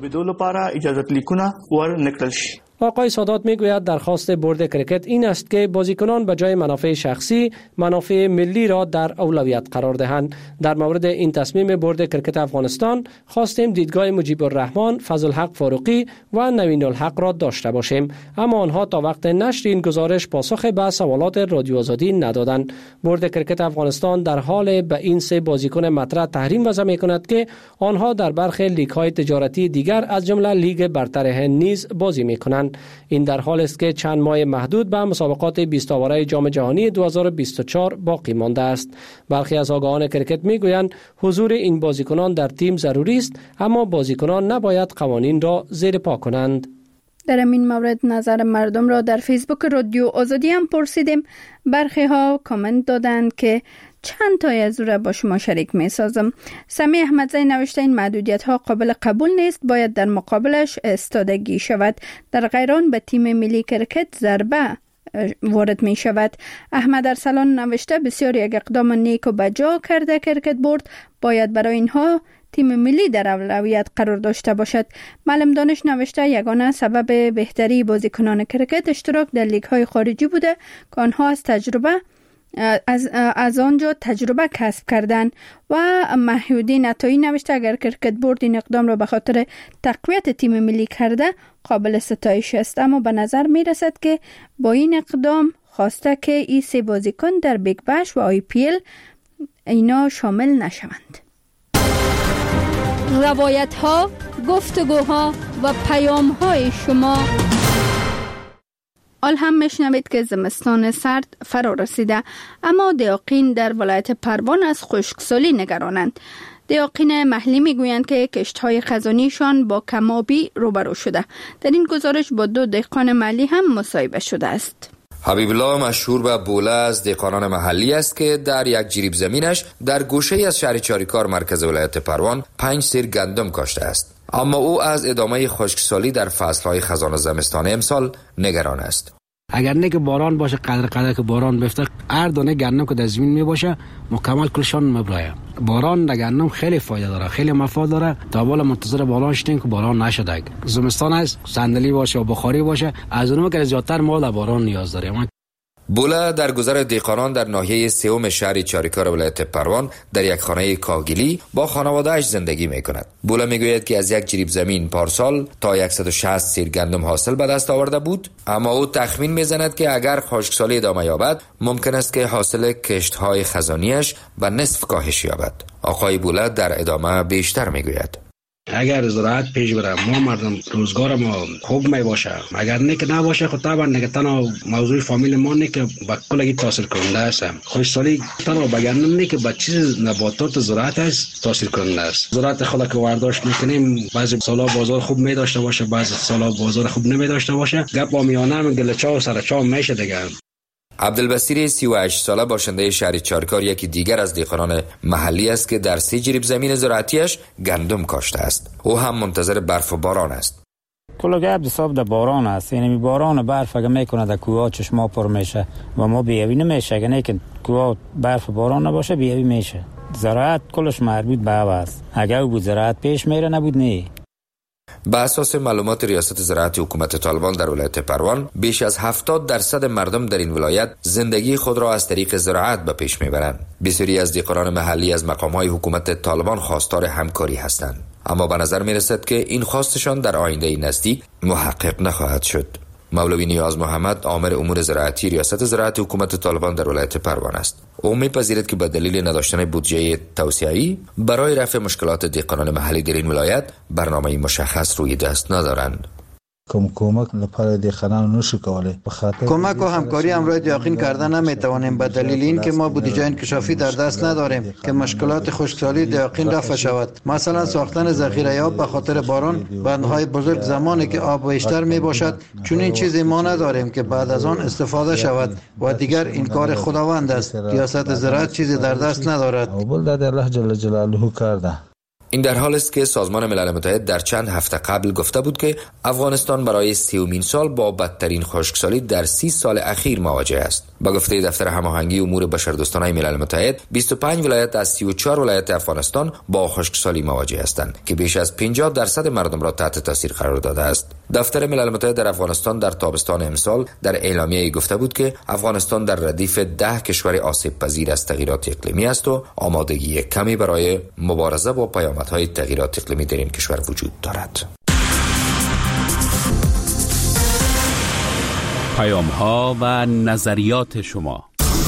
آقای سادات میگوید درخواست بورد کرکت این است که بازیکنان به جای منافع شخصی منافع ملی را در اولویت قرار دهند. در مورد این تصمیم بورد کرکت افغانستان خواستیم دیدگاه مجیب الرحمن، فضل الحق فاروقی و نوین الحق را داشته باشیم، اما آنها تا وقت نشر این گزارش پاسخ به سوالات رادیو آزادی ندادند. بورد کرکت افغانستان در حال به این سه بازیکن مطرح تحریم وضع می‌کند که آنها در برخی لیگ‌های تجارتی دیگر از جمله لیگ برتر هند نیز بازی می‌کنند. این در حال است که چند ماه محدود به مسابقات بیست آوره جام جهانی دو هزار و بیست و چهار باقی مانده است. برخی از آگاهان کرکت میگویند حضور این بازیکنان در تیم ضروری است، اما بازیکنان نباید قوانین را زیر پا کنند. در این مورد نظر مردم را در فیسبوک رادیو آزادی هم پرسیدیم. برخی ها کامنت دادند که چند تای از او را با شما شریک می سازم. سمی احمدزی نوشته این محدودیت ها قابل قبول نیست، باید در مقابلش استادگی شود. در غیران به تیم ملی کرکت ضربه وارد می شود. احمد ارسلان نوشته بسیار یک اقدام نیک و بجا کرده کرکت بورد، باید برای اینها تیم ملی در اولویت قرار داشته باشد. معلم دانش نوشته یگانه سبب بهتری بازیکنان کرکت اشتراک در لیگ های خارجی بوده که آنها از تجربه از, از آنجا تجربه کسب کردن. و محیودین عطایی نوشته اگر کرکت بورد این اقدام را به خاطر تقویت تیم ملی کرده قابل ستایش است، اما به نظر می رسد که با این اقدام خواسته که این سه بازیکن در بیگ بش و آی پی ال اینا شامل نشوند. روایت ها، گفتگوها و پیام های شما. حال هم میشنوید که زمستان سرد فرا رسیده، اما دیاقین در ولایت پروان از خشکسالی نگرانند. دیاقین محلی میگویند که کشت‌های خزانیشان با کم‌آبی روبرو شده. در این گزارش با دو دهقان محلی هم مصاحبه شده است. حبیب الله مشهور به بوله از دهقانان محلی است که در یک جریب زمینش در گوشه از شهر چاریکار مرکز ولایت پروان پنج سیر گندم کاشته است. اما او از ادامه خشکسالی در فصل‌های خزان و زمستان امسال نگران است. اگر نه که باران باشه، قدر قدر که باران بفته، هر دانه گندم که در زمین می باشه مکمل کلشان مبرایه. باران در گندم خیلی فایده داره، خیلی مفاد داره. تا بالا منتظر باران شدیم که باران نشده. زمستان است، صندلی باشه و بخاری باشه، از اونم که زیادتر ما در باران نیاز داریم. بوله در گذر دهقانان در ناحیه سوم شهر چاریکار ولایت پروان در یک خانه کاهگلی با خانواده‌اش زندگی می‌کند. بوله میگوید که از یک جریب زمین پارسال تا صد و شصت سیر گندم حاصل به دست آورده بود، اما او تخمین میزند که اگر خشکسالی ادامه یابد ممکن است که حاصل کشت‌های خزانیش به نصف کاهش یابد. آقای بوله در ادامه بیشتر میگوید: اگر زراعت پیش بره، ما مردم روزگار ما خوب می باشه. اگر نه که نباشه، خب طبعا نه که تنها موضوع فامیل ما نه که با کلگی تاثیر کننده است. خشکسالی تنها بگردم نه که با چیز نباتات زراعت است تاثیر کننده است. زراعت خود که وارداشت میکنیم، بعضی سالا بازار خوب می داشته باشه، بعضی سالا بازار خوب نمی داشته باشه. گپ با میانه هم گلچا و سرچا میشه دیگه. عبدالبصیر سی و هشت ساله باشنده شهر چاریکار یکی دیگر از دهقانان محلی است که در سه جریب زمین زراعتیش گندم کاشته است. او هم منتظر برف و باران است. کل گپ حساب در باران است. یعنی باران و برف اگه میکنه در کوه چشما پر میشه و ما بیابی نمیشه. اگه نه که کوه برف و باران نباشه بیابی میشه. زراعت کلش مربوط به هوا است. اگه بود زراعت پیش میره، نبود نه. به اساس معلومات ریاست زراعت حکومت طالبان در ولایت پروان، بیش از هفتاد درصد مردم در این ولایت زندگی خود را از طریق زراعت به پیش میبرند. بسیاری از دهقانان محلی از مقام‌های حکومت طالبان خواستار همکاری هستند، اما به نظر میرسد که این خواستشان در آینده نزدیک محقق نخواهد شد. مولوی نیاز محمد آمر امور زراعتی ریاست زراعت حکومت طالبان در ولایت پروان است. او می‌پذیرد که به دلیل نداشتن بودجه توسعه‌ای برای رفع مشکلات دهقانان محلی در این ولایت برنامه‌ای مشخص روی دست ندارند. کم کمک لپاره دهقانان نشو کوله. کمک و همکاری امروز یقین کردن نمیتوانیم به دلیل اینکه ما بودجه انکشافی در دست نداریم که مشکلات خشکسالی دیاقین رفع شود. مثلا ساختن ذخیره آب به خاطر باران، بندهای بزرگ زمانی که آب بیشتر می باشد، چون این چیزی ما نداریم که بعد از آن استفاده شود و دیگر این کار خداوند است. ریاست زراعت چیزی در دست ندارد. اول در الله جل جلاله کرده. این در حال است که سازمان ملل متحد در چند هفته قبل گفته بود که افغانستان برای سیومین سال با بدترین خشکسالی در سی سال اخیر مواجه است. با گفته دفتر هماهنگی امور بشردوستانه ملل متحد، بیست و پنج ولایت از سی و چهار ولایت افغانستان با خشکسالی مواجه هستند که بیش از پنجاه درصد مردم را تحت تاثیر قرار داده است. دفتر ملل متحد در افغانستان در تابستان امسال در اعلامیه گفته بود که افغانستان در ردیف ده کشور آسیب پذیر از تغییرات اقلیمی است و آمادگی کمی برای مبارزه با پیامدهای تغییرات اقلیمی در این کشور وجود دارد. پیام ها و نظریات شما.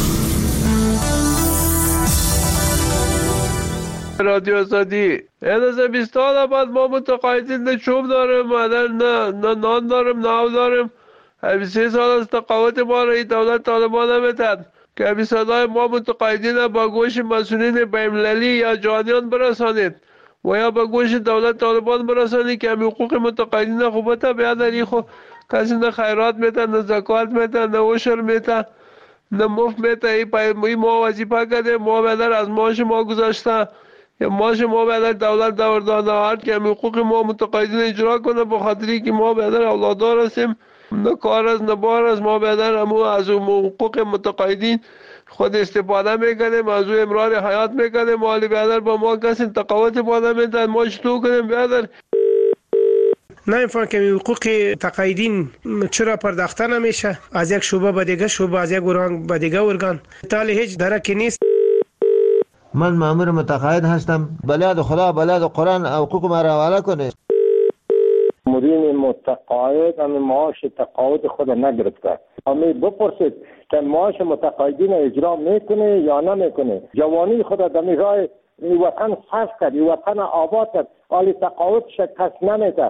رادیو آزادی از بیست سال بعد ما متقاعدین نه چوب دارم، نه نه نان دارم، نه آب دارم. بیست و سه سال از تقاعد ما را دولت طالبان نمیتد که بیست صدای ما متقاعدین با گوش مسئولین بین‌المللی یا جهانیان برسانید و یا با گوش دولت طالبان برسانید که حقوق متقاعدین خوبتا بیادری خو کسی نه خیرات میتن، نه زکات میتن، نه عشر میتن. نه مفت میته. ای ما وظیفه کردیم، ما بدر از ماش ما گذاشته، یا ماش ما بدر دولت دور داده هر که حقوق ما متقاعدین اجرا کنه، به خاطری که ما بدر اولادار هستیم، نه کار از نه بار از ما بدر امو از حقوق متقاعدین خود استفاده میکنیم، از او امرار حیات میکنیم. مالی بدر با ما کسی تقاوت باده میده، ما چطور کنیم بدر؟ نمیفهم که حقوق تقاعدین چرا پرداخته نمیشه؟ از یک شعبه به دیگه شعبه، از یک ارگان به دیگه ارگان، تالی هیچ درکی نیست. من مأمور متقاعد هستم، بلاد خدا بلاد قرآن حقوق ما را حواله کنه. مدیر متقاعد هم معاش تقاعد خود نگرفته. امی بپرسید که معاش متقاعدین اجرا میکنه یا نمیکنه. جوانی خود در راه این وطن صرف کرد، این وطن آباد کرد، حالی تقاعد شکست نمیده.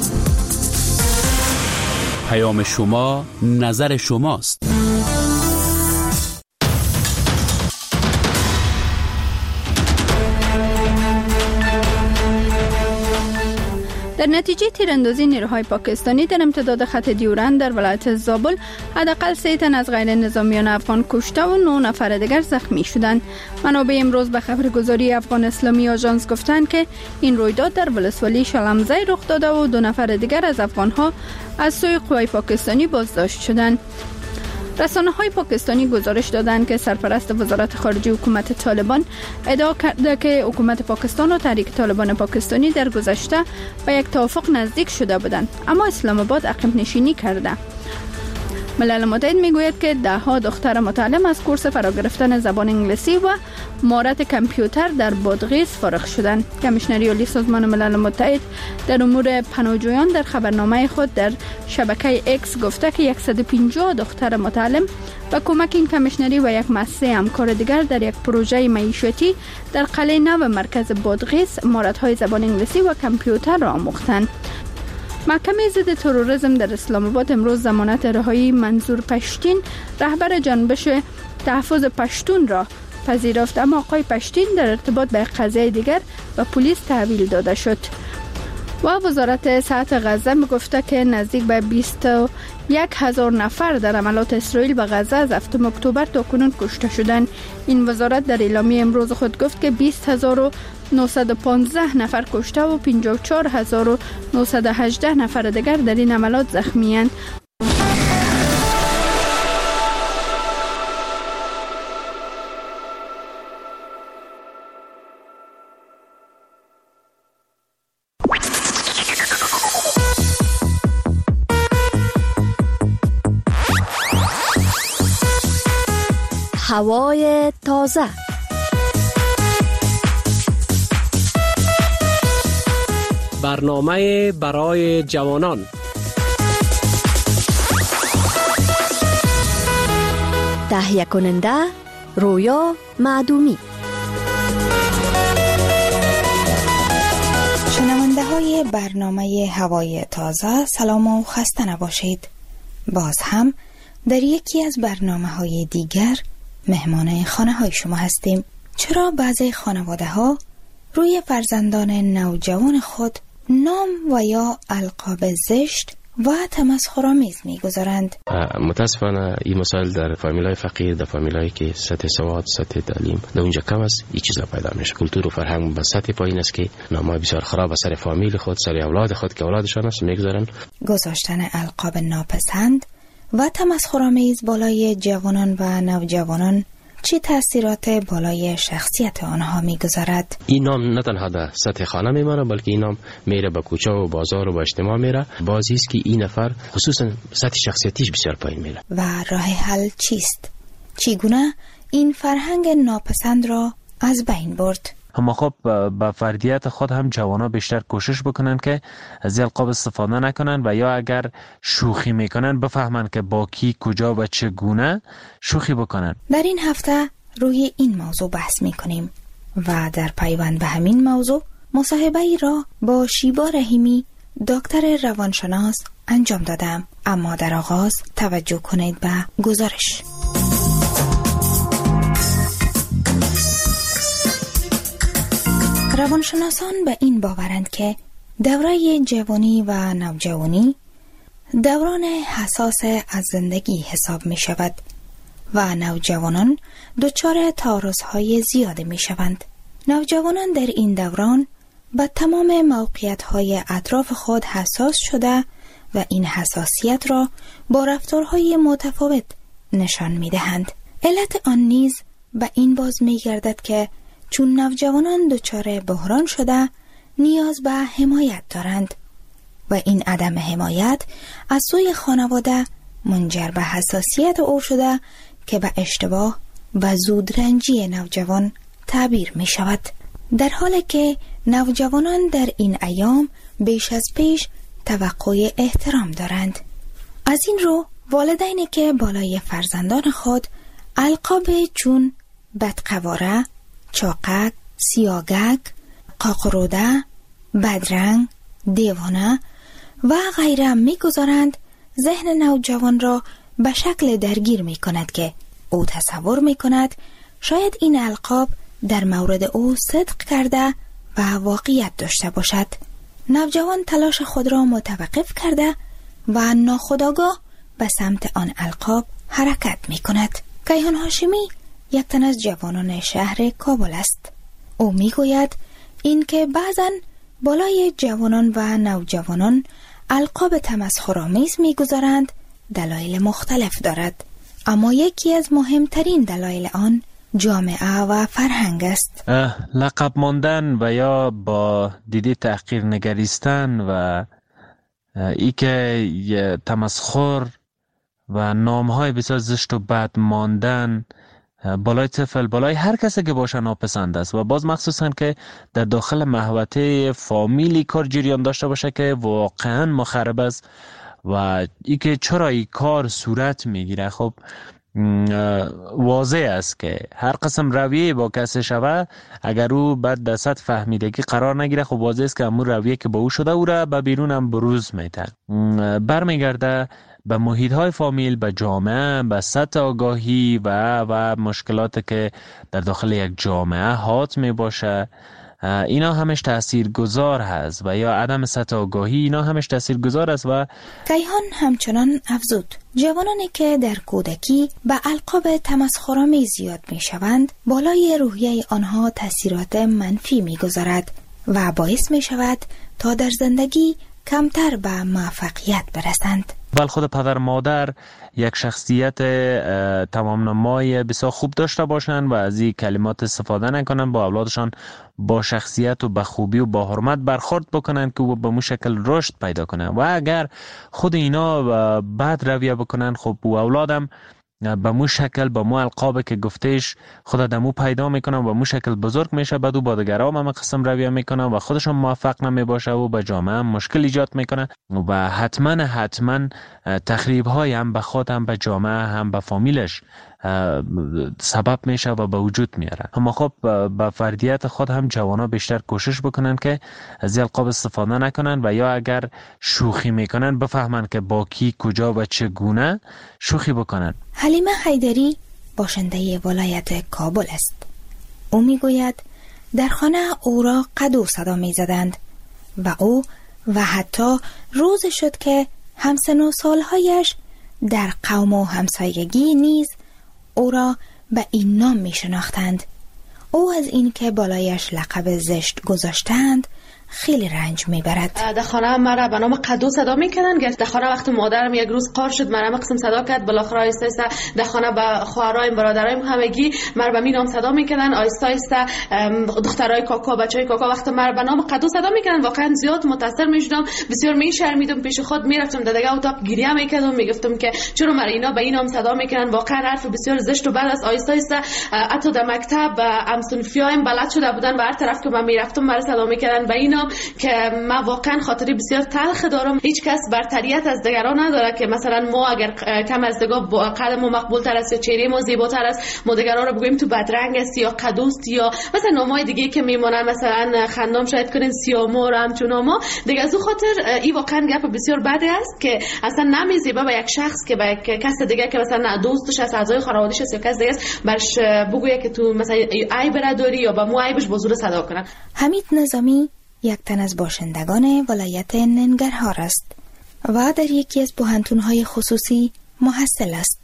پیام شما، نظر شماست. در نتیجه تیراندازی نیروهای پاکستانی در امتداد خط دیورند در ولایت زابل حداقل سه تن از غیر نظامیان افغان کشته و نه نفر دیگر زخمی شدند. منابع امروز به خبرگزاری افغان اسلامی آژانس گفتند که این رویداد در ولسوالی شلمزی رخ داده و دو نفر دیگر از افغانها از سوی قوای پاکستانی بازداشت شدند. رسانه‌های پاکستانی گزارش دادند که سرپرست وزارت خارجه حکومت طالبان ادعا کرده که حکومت پاکستان و تحریک طالبان پاکستانی در گذشته به یک توافق نزدیک شده بودند، اما اسلام آباد عقب نشینی کرده. ملل متحد میگوید که ده ها دختر متعلم از کورس فرا گرفتن زبان انگلیسی و مهارت کامپیوتر در بادغیس فارغ شدند. کمیشنری عالی سازمان ملل متحد در امور پناهجویان در خبرنامه خود در شبکه اکس گفته که صد و پنجاه دختر متعلم با کمک این کمیشنری و یک مؤسسه همکار دیگر در یک پروژه معیشتی در قلعه نو مرکز بادغیس مهارت‌های زبان انگلیسی و کامپیوتر را آموختند. محکمه ضد تروریسم در اسلام آباد امروز ضمانت رهایی منظور پشتین رهبر جنبش تحفظ پشتون را پذیرفت، اما آقای پشتین در ارتباط به قضیه دیگر به پلیس تحویل داده شد. و وزارت صحت غزه میگفته که نزدیک به بیست و یک هزار نفر در عملات اسرائیل به غزه از هفتم اکتبر تا کنون کشته شدند. این وزارت در اعلامیه امروز خود گفت که بیست هزار و نهصد و پانزده نفر کشته و پنجاه و چهار هزار و نهصد و هجده نفر دیگر در این عملات زخمی اند. هوای تازه. برنامه برای جوانان. تهیه کننده رویا معدومی. شنونده های برنامه هوای تازه، سلام و خسته نباشید. باز هم در یکی از برنامه های دیگر مهمان خانه های شما هستیم. چرا بعضی خانواده ها روی فرزندان نوجوان خود نام و یا القاب زشت و تمسخرآمیز می‌گذارند؟ متاسفانه این مسائل در فامیلای فقیر، در فامیلایی که سطح سواد، سطح تعلیم در اونجا کم است، این چیزا پیدا میشه. کلتور و فرهنگ به سطح پایین است که نامای بسیار خراب سر فامیل خود، سر اولاد خود که اولادشان است می‌گذارن. گذاشتن القاب ناپسند و تمسخرآمیز بالای جوانان و نوجوانان چه تأثیرات بالای شخصیت آنها می‌گذارد؟ این نام نه تنها در سطح خانه میماره، بلکه این نام میره به کوچه و بازار و به اجتماع میره. بازی است که این نفر خصوصا سطح شخصیتیش بسیار پایین میره. و راه حل چیست؟ چگونه این فرهنگ ناپسند را از بین برد؟ اما خب با فردیت خود هم جوانا بیشتر کوشش بکنن که از القاب استفاده نکنن و یا اگر شوخی میکنن بفهمن که با کی، کجا و چگونه شوخی بکنن. در این هفته روی این موضوع بحث میکنیم و در پیوند به همین موضوع مصاحبه ای را با شیبا رحیمی دکتر روانشناس انجام دادم. اما در آغاز توجه کنید به گزارش. روانشناسان به این باورند که دوره جوانی و نوجوانی دوران حساس از زندگی حساب می شود و نوجوانان دچار تعارض‌های زیاد می‌شوند. نوجوانان در این دوران به تمام موقعیت‌های اطراف خود حساس شده و این حساسیت را با رفتارهای متفاوت نشان می‌دهند. علت آن نیز به این باز می‌گردد که چون نوجوانان دچار بحران شده نیاز به حمایت دارند و این عدم حمایت از سوی خانواده منجر به حساسیت او شده که به اشتباه و زودرنجی نوجوان تعبیر می شود. در حالی که نوجوانان در این ایام بیش از پیش توقع احترام دارند. از این رو والدینی که بالای فرزندان خود القاب چون بدقواره، چاقک، سیاگک، قاقروده، بدرنگ، دیوانه و غیره می گذارند، ذهن نوجوان را به شکل درگیر می کند که او تصور می کند شاید این القاب در مورد او صدق کرده و واقعیت داشته باشد. نوجوان تلاش خود را متوقف کرده و ناخودآگاه به سمت آن القاب حرکت می کند. کیهان هاشمی یک تن از جوانان شهر کابل است. او می گوید این که بعضن بالای جوانان و نوجوانان القاب تمسخرآمیز می گذارند دلایل مختلف دارد، اما یکی از مهمترین دلایل آن جامعه و فرهنگ است. لقب ماندن و یا با دیده تحقیر نگریستن و ای که تمسخر و نامهای بسیار زشت و بد ماندن بالای طفل، بالای هر کسی که باشه ناپسند است و باز مخصوصا که در داخل محوطه فامیلی کار جریان داشته باشه که واقعا مخرب است و ای که چرا این کار صورت میگیره. خب واضح است که هر قسم رویه با کسی شوه اگر او بعد در سطح فهمیدگی قرار نگیره، خب واضح است که امور رویه که با او شده او را به بیرون هم بروز میده، برمیگرده به محیط های فامیل، به جامعه، به سطح آگاهی و و مشکلات که در داخل یک جامعه حات می باشه. اینا همش تاثیرگذار هست و یا عدم سطح آگاهی اینا همش تاثیرگذار است. و کیهان همچنان افزود جوانانی که در کودکی به القاب تمسخرآمیز زیاد می شوند بالای روحیه آنها تاثیرات منفی می گذارد و باعث می شود تا در زندگی کمتر به موفقیت برسند. بل خود پدر مادر یک شخصیت تمام نمای بسیار خوب داشته باشند و از این کلمات استفاده نکنند، با اولادشان با شخصیت و با خوبی و با حرمت برخورد بکنند که او به مو شکل رشد پیدا کنند. و اگر خود اینا بد رویه بکنند، خب او اولادم به مو شکل به مو القاب که گفتهش خود دمو پیدا میکنن و مو شکل بزرگ میشه، بعد او با دیگران هم قسم رویه میکنن و خودشون موفق نمیباشه و به جامعه هم مشکل ایجاد میکنه و حتما حتما تخریب های هم به خود هم به جامعه هم به فامیلش سبب میشه و به وجود میاره. اما خب با فردیت خود هم جوانا بیشتر کوشش بکنن که از القاب استفاده نکنن و یا اگر شوخی میکنن بفهمن که با کی کجا و چگونه شوخی بکنن. حلیمه حیدری باشنده ولایت کابل است. او میگوید در خانه او را قدو صدا میزدند و او و حتی روز شد که همسن و سالهایش در قوم و همسایگی نیز او را به این نام می شناختند. او از این که بالایش لقب زشت گذاشتند خیلی رنج میبرد. در خانه مرا به نام قدو صدا میکنن. در خانه وقتی مادرم یک روز قار شد مرا قسم صدا کرد، بالاخره آیسته آیسته در خانه به خواهرایم برادرایم همگی مرا به می نام صدا میکنن. آیسته آیسته دخترای کاکا بچهای کاکا وقتی مرا به نام قدو صدا میکنن واقعا زیاد متاثر میشدم، بسیار میشرمیدم، پیش خود میرفتم در دیگه اتاق گریه میکردم، میگفتم که چرا مرا اینا به این نام صدا میکنن، واقعا حرف بسیار زشت و بد است. آیسته آیسته حتی در مکتب همسنفیایم بلد شده بودن و هر طرف که من میرفتم مرا صدا میکردن به این که من واقعا خاطری بسیار تلخ دارم. هیچ کس برتریت از دیگران نداره که مثلا ما اگر کم از دیگه قد ما مقبول تر است یا چهره ما زیباتر است ما دیگران رو بگوییم تو بدرنگ است یا قدوست یا مثلا نامای دیگه که میمونن مثلا خندام شاید کنین سیامور همچون ما دیگه. از اون خاطر این واقعا گپ بسیار بده است که اصلا نمیزیبه به یک شخص که به کس دیگه که مثلا دوستش است، اعضای خانواده‌اش است یا کس دیگه است برش بگویه که تو مثلا عیب نداری یا با مو عیبش با زور صدا کنن. حمید نظامی یک تن از باشندگان ولایت ننگرهار است و در یکی از پوهنتون‌های خصوصی محصل است.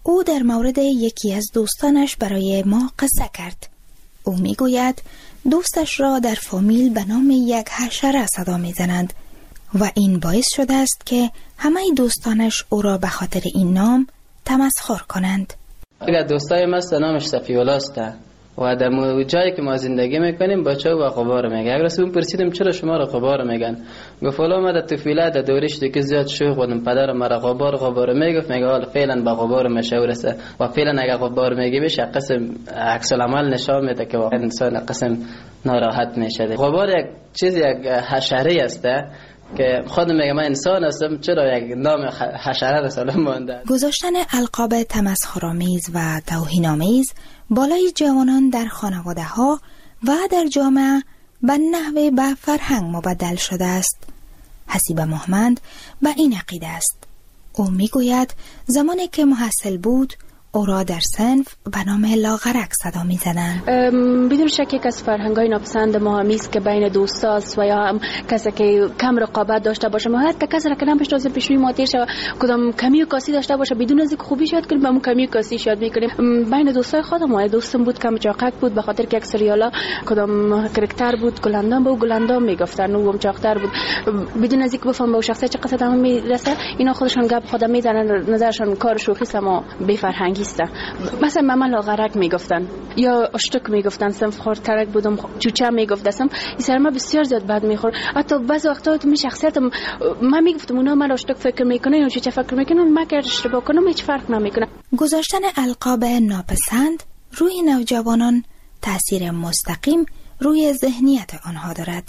او در مورد یکی از دوستانش برای ما قصه کرد. او می گوید دوستش را در فامیل به نام یک حشره صدا می زنند و این باعث شده است که همه دوستانش او را به خاطر این نام تمسخر کنند. اگر دوستای ما نامش سفیولا است و در جایی که ما زندگی میکنیم بچه و غبار میگه. اگر از اون پرسیدم چرا شما را غبار میگن، گفت والا ما در طفولیت در دورش دیگه زیاد شوخ بودم، پدر مرا غبار غبار میگفت، میگه حالا فعلا با غبار مشهور است و فعلا اگر غبار میگی بشه قسم عکس العمل نشان میده که واقعا انسان قسم ناراحت میشه. غبار یک چیز یک حشره است که خود میگه من انسان هستم، چرا یک نام حشره رساله مانده. گذاشتن القاب تمسخرآمیز و توهین‌آمیز بالای جوانان در خانواده ها و در جامعه به نحوه به فرهنگ مبدل شده است. حسیب محمد به این عقیده است. او میگوید زمانی که محصل بود او را در صنف به نام لاغرک صدا می زدن. بدون شک یک از فرهنگ‌های ناپسند ما هم است که بین دوستاست و یا هم کسی که کم رقابت داشته باشه، مهایت که کسی را که نمیشناسه پیش روی ما تیر شه، کدام کمی و کاسی داشته باشه بدون از اینکه خوبی شاید کنیم، همون کمی و کاسی شاید میکنیم. بین دوستای خودم و دوستم بود کم چاقک بود، به خاطر که یک سریالا کدام کرکتر بود گلندام بود، گلندام میگفتن و هم چاقتر بود، بدون از اینکه بفهم به شخصیت چه قصد هم میرسه، اینا خودشون گپ خودم میزنن، نظرشون کار شوخی است اما بی فرهنگی. مثلا ماما لاغرک میگفتن یا اشتک میگفتن، صنف خورترک بودم، چوچه میگفتم، این سر ما بسیار زیاد بد میخور. حتی بعضی وقتا تو می شخصیتم من میگفتم اونا من اشتک فکر میکنه یا چوچه فکر میکنن، من که اشتباه کنم هیچ فرق نمیکنه. گذاشتن القاب ناپسند روی نوجوانان تاثیر مستقیم روی ذهنیت آنها دارد.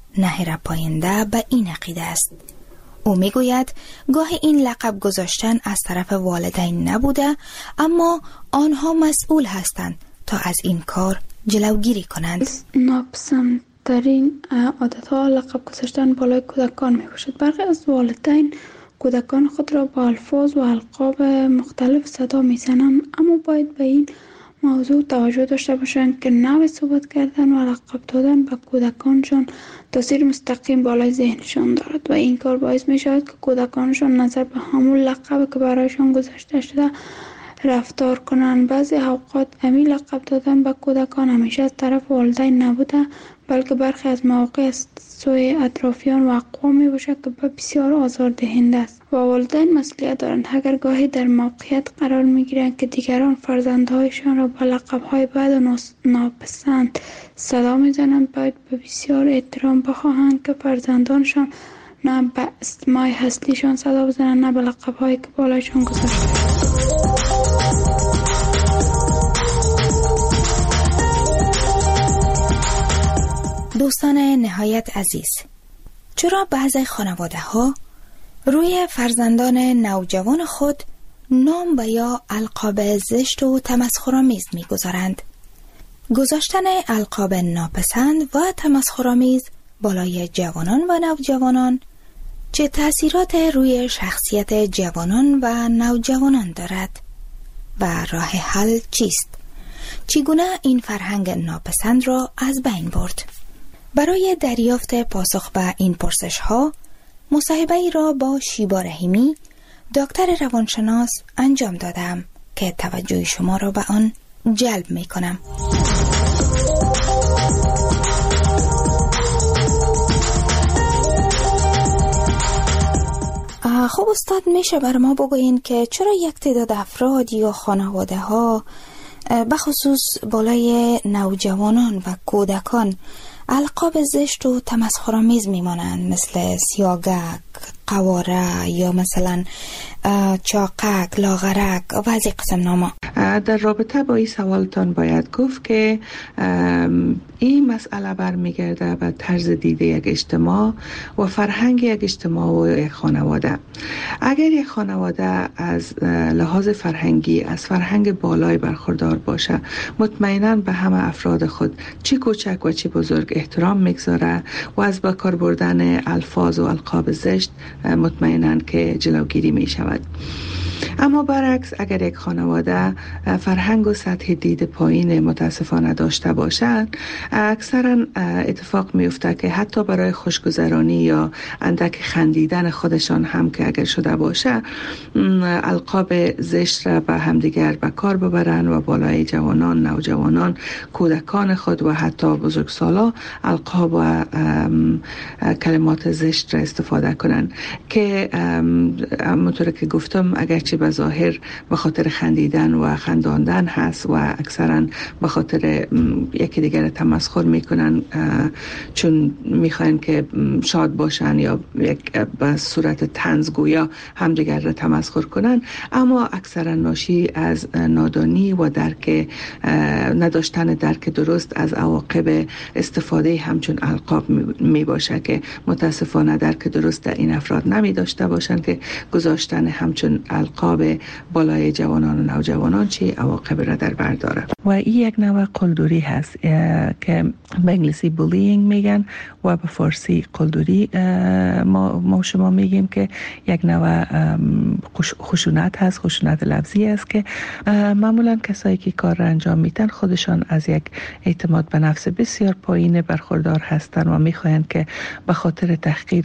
نهر پاینده به این عقیده است. او میگوید گاهی این لقب گذاشتن از طرف والدین نبوده، اما آنها مسئول هستند تا از این کار جلوگیری کنند. ناپسندترین عادتها لقب گذاشتن بالای کودکان می باشد. برخی از والدین کودکان خود را با الفاظ و القاب مختلف صدا می زنند، اما باید به این موضوع توجه داشته باشند که نوع صحبت کردن و لقب دادن به کودکانشان تاثیر مستقیم بالای ذهنشان دارد و این کار باعث می شود که کودکانشان نظر به همون لقب که برایشان گذاشته شده رفتار کنند. بعضی اوقات امی لقب دادن به کودکان همیشه از طرف والدین نبوده، بلکه برخی از مواقع از سوی اطرافیان و اقوام می باشد که بسیار آزاردهنده است و والدین مسئولیت دارند. اگر گاهی در موقعیت قرار می گیرند که دیگران فرزندهایشان را با لقب‌های بد و ناپسند صدا می زنند، باید به بسیار احترام بخواهند که فرزندانشان نه به اسمای اصلیشان صدا بزنند نه به لقب‌هایی که بالایشان گذاشته. دوستان نهایت عزیز، چرا بعضی خانواده ها روی فرزندان نوجوان خود نام و یا القاب زشت و تمسخرآمیز می‌گذارند؟ گذاشتن القاب ناپسند و تمسخرآمیز بالای جوانان و نوجوانان چه تأثیرات روی شخصیت جوانان و نوجوانان دارد و راه حل چیست؟ چگونه این فرهنگ ناپسند را از بین برد؟ برای دریافت پاسخ به این پرسش ها مصاحبه ای را با شیبا رحیمی دکتر روانشناس انجام دادم که توجه شما را به آن جلب می کنم. خب استاد، میشه بر ما بگوین که چرا یک تعداد افراد یا خانواده ها بخصوص بالای نوجوانان و کودکان القاب زشت و تمسخرآمیز میمانند، مثل سیاگک، قواره یا مثلا چاقک، لاغرک و از این قسم ناما؟ در رابطه با این سوالتان باید گفت که این مسئله برمیگرده به طرز دیده یک اجتماع و فرهنگ یک اجتماع و یک خانواده. اگر یک خانواده از لحاظ فرهنگی از فرهنگ بالای برخوردار باشه، مطمئناً به همه افراد خود چی کوچک و چی بزرگ احترام میگذاره و از به کار بردن الفاظ و القاب زشت مطمئناً که جلوگیری می شود. اما برعکس اگر یک خانواده فرهنگ و سطح دید پایین متاسفانه داشته باشند، اکثرا اتفاق میفته که حتی برای خوشگذرانی یا اندک خندیدن خودشان هم که اگر شده باشه، القاب زشت را به همدیگر به کار ببرن و بالای جوانان، نوجوانان، کودکان خود و حتی بزرگسالا القاب و کلمات زشت را استفاده کنن که همونطور که گفتم اگرچه به ظاهر به خاطر خندیدن و خنداندن هست و اکثرا به خاطر یکی دیگر تمسخر میکنن چون میخواین که شاد باشن یا یک به صورت طنز گویا همدیگر را تمسخر کنن، اما اکثرا ناشی از نادانی و درک نداشتن درک درست از عواقب استفاده همچون القاب می باشه که متاسفانه درک درست در این افراد نمی داشته باشند که گذاشتن همچون القاب بالای جوانان و نوجوانان چه عواقب را در بر داره. و این یک نوع قلدری هست که به انگلیسی بولینگ میگن و به فارسی قلدری ما, ما شما میگیم که یک نوع خشونت هست، خشونت لفظی است که معمولا کسایی که کار را انجام میدن خودشان از یک اعتماد به نفس بسیار پایین برخوردار هستند و میخواهند که به خاطر تحقیر،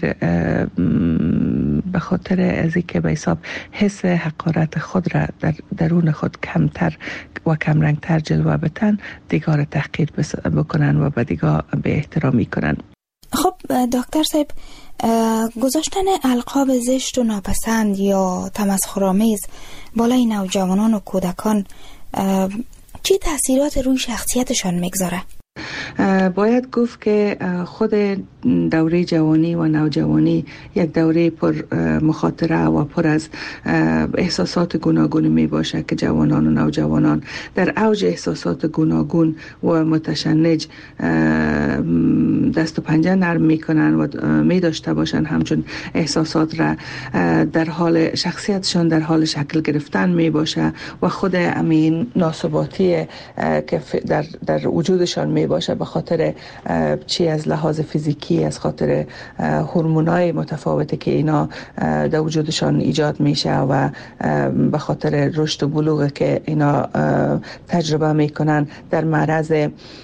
به خاطر از اینکه به حساب حس حقارت خود را در درون خود کمتر و کمرنگتر جلوه بدن، دیگر تحقیر بکنن و به دیگر به احترامی کنن. خب دکتر صاحب، گذاشتن القاب زشت و ناپسند یا تمسخرآمیز بالای نوجوانان و کودکان چه تاثیرات روی شخصیتشان میگذاره؟ باید گفت که خود دوره جوانی و نوجوانی یک دوره پر مخاطره و پر از احساسات گوناگون می باشه که جوانان و نوجوانان در اوج احساسات گوناگون و متشنج دست و پنجه نرم می کنن و می داشته باشن همچون احساسات را در حال شخصیتشان در حال شکل گرفتن می باشه و خود امین ناثباتی که در, در وجودشان می باشه به خاطر چی از لحاظ فیزیکی، از خاطر هورمونای متفاوتی که اینا در وجودشان ایجاد میشه و به خاطر رشد و بلوغ که اینا تجربه میکنن در معرض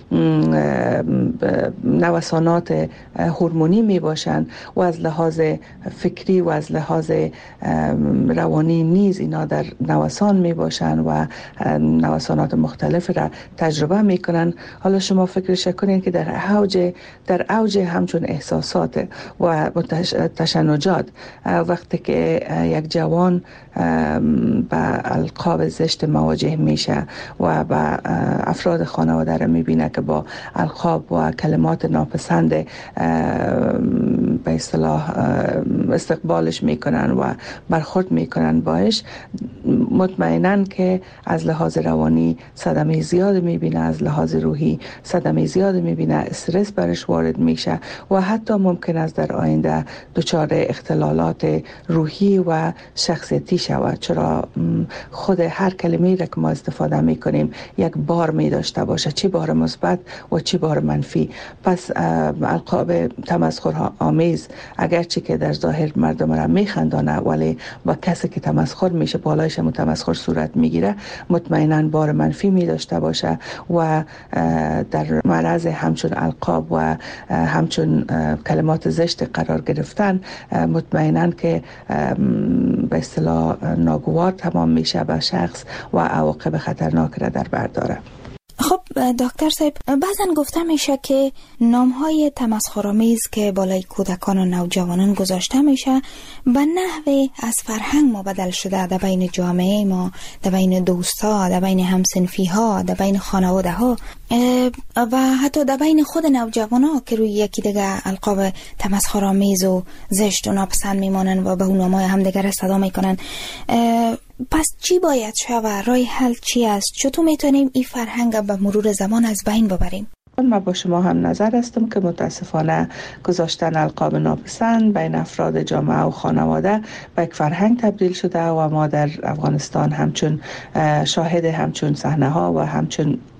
نوسانات هورمونی میباشن و از لحاظ فکری و از لحاظ روانی نیز اینا در نوسان میباشن و نوسانات مختلف را تجربه میکنن. حالا شما فکرش کنین که در اوج در اوج همچون احساسات و تشنجات وقتی که یک جوان با القاب زشت مواجه میشه و با افراد خانواده را میبینه که با القاب و کلمات ناپسند به اصطلاح استقبالش میکنن و برخورد میکنن باش، مطمئناً که از لحاظ روانی صدمه زیاد میبینه، از لحاظ روحی صدمه زیاد میبینه، استرس برش وارد میشه و حتی ممکن است در آینده دچار اختلالات روحی و شخصیتی شود، چرا خود هر کلمه‌ای را که ما استفاده میکنیم یک بار می داشته باشه، چی بار مثبت و چی بار منفی. پس القاب تمسخر آمیز اگرچه که در ظاهر مردم را میخندانه ولی با کسی که تمسخر میشه بالایش متمسخر صورت میگیره مطمئناً بار منفی می داشته باشه و در معرض همچون القاب و همچون کلمات زشت قرار گرفتن مطمئناً که به اصطلاح ناگوار تمام میشه به شخص و عواقب خطرناک را در بر داره. خب دکتر صاحب، بعضن گفته میشه که نامهای تمسخرآمیز که بالای کودکان و نوجوانان گذاشته میشه به نحوی از فرهنگ ما بدل شده در بین جامعه ما، در بین دوستا، در بین همسنفی ها، در بین خانواده ها و حتی در بین خود نوجوان ها که روی یکی دیگه القاب تمسخرآمیز و زشت و ناپسند میمانن و به اون نامهای همدیگر صدا میکنن. پس چی باید شود؟ راه حل چی است؟ چطور میتونیم این فرهنگ به مرور زمان از بین ببریم؟ من با شما هم نظر هستم که متاسفانه گذاشتن القاب ناپسند بین افراد جامعه و خانواده به یک فرهنگ تبدیل شده و ما در افغانستان همچون شاهد همچون صحنه ها و همچون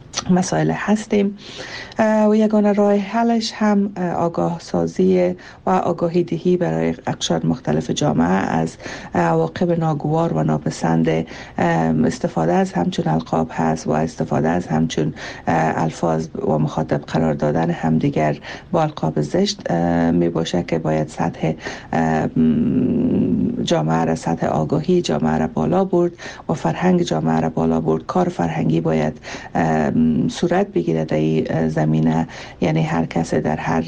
مسائل هستیم و یگانه راه حلش هم آگاه سازی و آگاهی دهی برای اقشار مختلف جامعه از عواقب ناگوار و ناپسند استفاده از همچون القاب هست و استفاده از همچون الفاظ و مخاطب قرار دادن همدیگر با القاب زشت می باشه که باید سطح جامعه را، سطح آگاهی جامعه را بالا برد و فرهنگ جامعه را بالا برد. کار فرهنگی باید صورت بگیره در این زمینه، یعنی هر کس در هر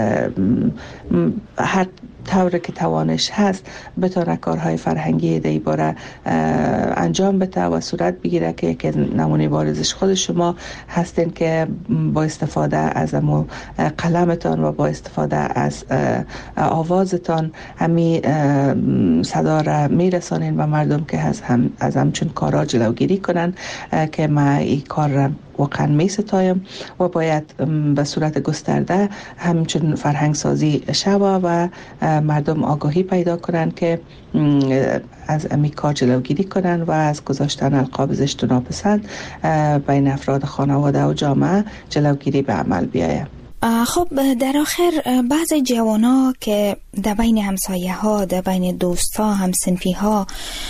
هر طوری که توانش هست بتونه کارهای فرهنگی در این باره انجام بده و صورت بگیره که یک نمونه بارزش خود شما هستین که با استفاده از امو قلمتان و با استفاده از آوازتان همی صدا را میرسانین و مردم که هست هم از همچون کارا جلوگیری کنن که ما این کار را واقعا می ستایم و باید به صورت گسترده همچون فرهنگ سازی شوه و مردم آگاهی پیدا کنن که از امی کار جلوگیری کنن و از گذاشتن القاب زشت و ناپسند بین افراد خانواده و جامعه جلوگیری به عمل بیاید. خب در آخر بعضی جوانا که در بین همسایه ها، در بین دوست ها، همسنفی ها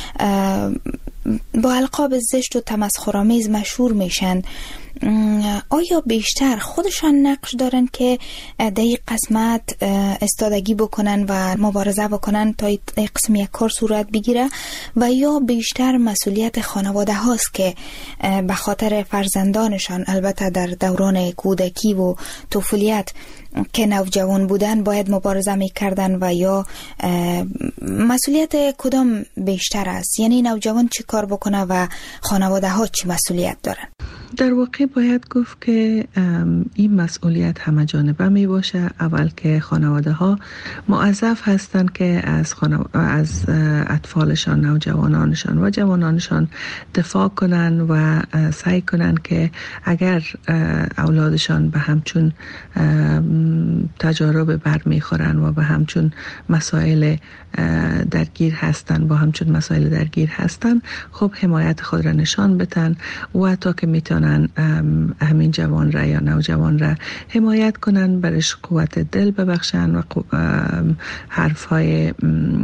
با القاب زشت و تمسخرآمیز مشهور میشن، آیا بیشتر خودشان نقش دارن که در این قسمت استادگی بکنن و مبارزه بکنن تا این قسم یک کار صورت بگیره و یا بیشتر مسئولیت خانواده هاست که به خاطر فرزندانشان، البته در دوران کودکی و طفولیت که نوجوان بودن باید مبارزه میکردن و یا مسئولیت کدام بیشتر است؟ یعنی نوجوان چی کار بکنه و خانواده ها چی مسئولیت دارن؟ در واقع باید گفت که این مسئولیت همه جانبه می باشه. اول که خانواده ها موظف هستند که از, خانو... از اطفالشان، نوجوانانشان و جوانانشان دفاع کنن و سعی کنن که اگر اولادشان به همچون تجارب بر میخورن و به همچون مسائل درگیر هستن با همچون مسائل درگیر هستن خب حمایت خود را نشان بدن و تا که میتونن همین جوان را یا نوجوان را حمایت کنن، برش قوت دل ببخشن و حرفهای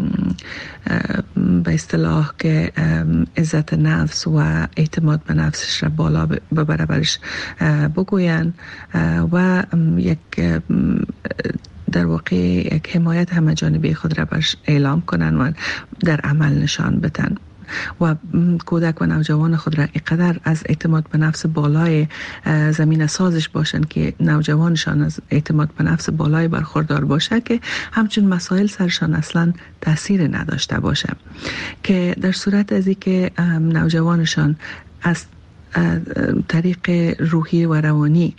به اصطلاح که عزت نفس و اعتماد به نفسش را بالا ببره برش بگوین و یک در واقع یک حمایت همه جانبه خود را برش اعلام کنن و در عمل نشان بدن و کودک و نوجوان خود را اینقدر از اعتماد به نفس بالای زمین سازش باشن که نوجوانشان از اعتماد به نفس بالای برخوردار باشه که همچون مسائل سرشان اصلا تاثیر نداشته باشه، که در صورت از اینکه نوجوانشان از طریق روحی و روانی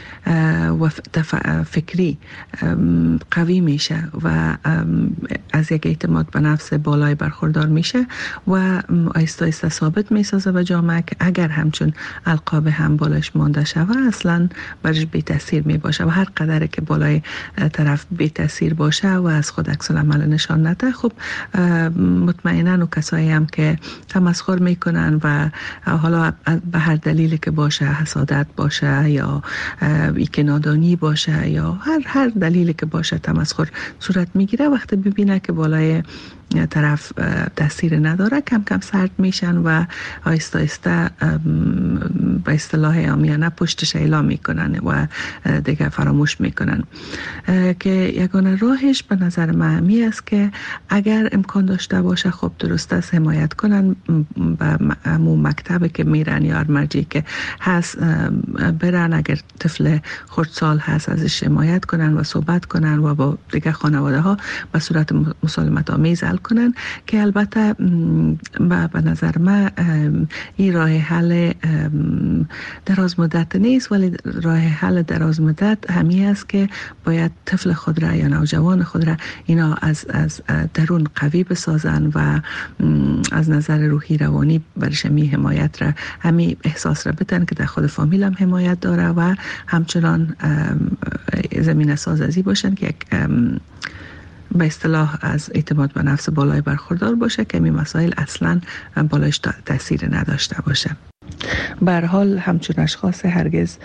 و فکری قوی میشه و از یک اعتماد به نفس بالای برخوردار میشه و آیسته آیسته ثابت میسازه به جامعه که اگر همچون القاب هم بالش مانده شوه اصلا برش بی تاثیر می باشه و هر قدر که بالای طرف بی تاثیر باشه و از خود عکس العمل نشان نده، خب مطمئنا و کسایی هم که تمسخر میکنن و حالا به هر دلیلی که باشه، حسادت باشه یا ای که نادانی باشه یا هر هر دلیلی که باشه تمسخر صورت میگیره، وقتی ببینه که بالای طرف تاثیر نداره کم کم سرد میشن و آیسته آیسته به اصطلاح عامیانه پشتش اعلام میکنن و دیگه فراموش میکنن. که یگانه راهش به نظر من می است که اگر امکان داشته باشه خب درست است حمایت کنن به همون مکتبی که میرن یا مرجعی که هست برن، اگر طفل خردسال هست ازش حمایت کنن و صحبت کنن و با دیگه خانواده ها به صورت مسالمت آمیز حل کنن، که البته به نظر من این راه حل دراز مدت نیست، ولی راه حل دراز مدت همی است که باید طفل خود را یا نوجوان خود را اینا از از درون قوی بسازن و از نظر روحی روانی برش همی حمایت را همی احساس را بدن که در خود فامیل هم حمایت داره و همچنان زمین سازی باشن که یک به اصطلاح از اعتماد به نفس بالای برخوردار باشه که این مسائل اصلا بالایش تاثیر نداشته باشه. به هر حال همچون اشخاص هرگز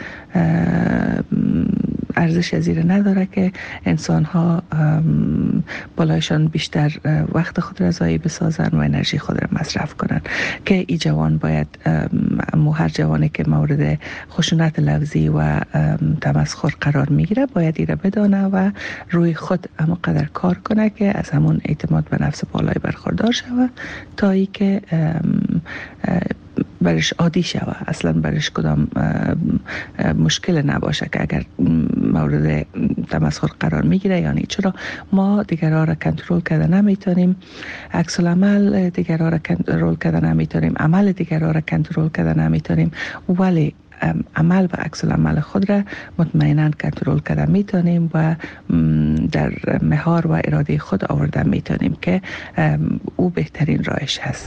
ارزش از این نداره که انسان ها بالایشان بیشتر وقت خود را ضایع بسازن و انرژی خود را مصرف کنن، که ای جوان باید مو هر جوانی که مورد خشونت لفظی و تمسخر قرار میگیره باید این را بدانه و روی خود اما قدر کار کنه که از همون اعتماد به نفس بالای برخوردار شود تا ای که برش عادی شود، اصلا برش کدام مشکل نباشه که اگر مورد تمسخر قرار میگیره. یعنی چرا ما دیگرها را کنترل کرده نمیتونیم، عکس العمل دیگرها را کنترل کرده نمیتونیم، عمل دیگرها را کنترل کرده نمیتونیم، ولی عمل و عکس العمل خود را مطمئنا کنترل کرده میتونیم و در مهار و اراده خود آورده میتونیم که او بهترین راهش هست.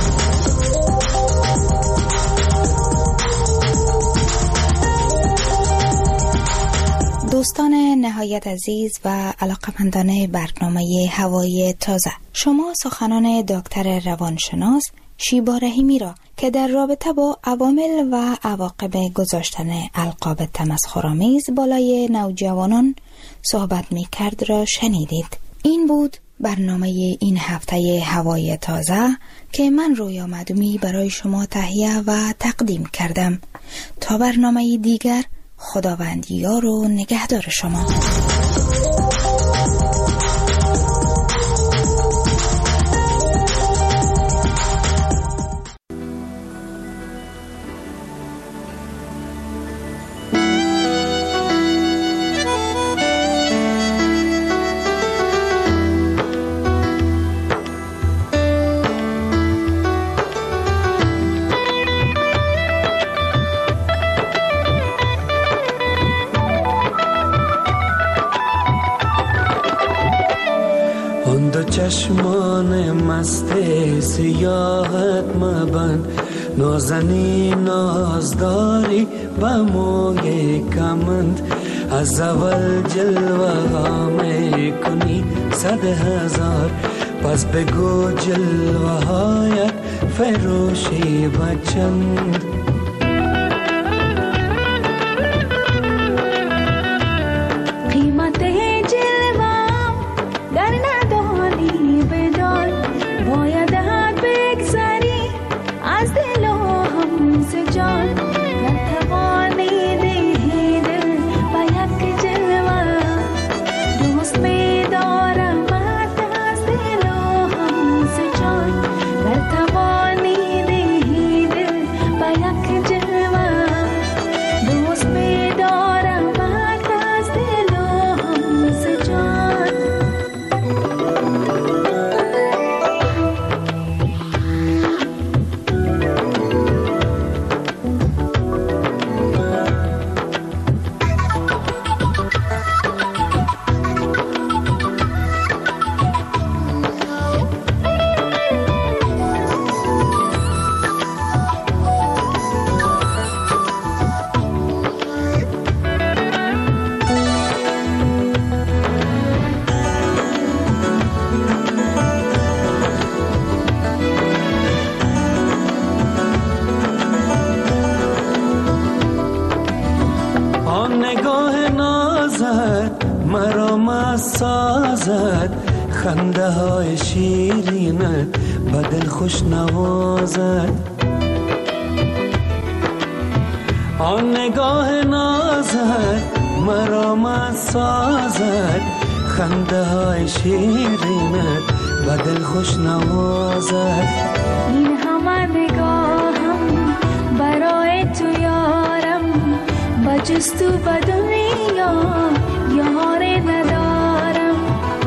دوستان نهایت عزیز و علاقمندان برنامه هوای تازه، شما سخنان دکتر روانشناس شیبا رحیمی را که در رابطه با عوامل و عواقب گذاشتن القاب تمسخرآمیز بالای نوجوانان صحبت می کرد را شنیدید. این بود برنامه این هفته هوای تازه که من رویا معدومی برای شما تهیه و تقدیم کردم. تا برنامه دیگر، خداوند یار و نگهدار شما. چشمان مست سیاحت مبند، نازنی نازداری با موی کمند، از اول جلوه ها می کنی صد هزار، پس بگو جلوه هایت فروشی بچند. خنده های شیرینه بدل خوش نوازد، آن نگاه نازد مرا مست سازد، خنده های شیرینه بدل خوش نوازد. این همه نگاهم برای تو یارم، بجز تو به دنیا یاری ندارم.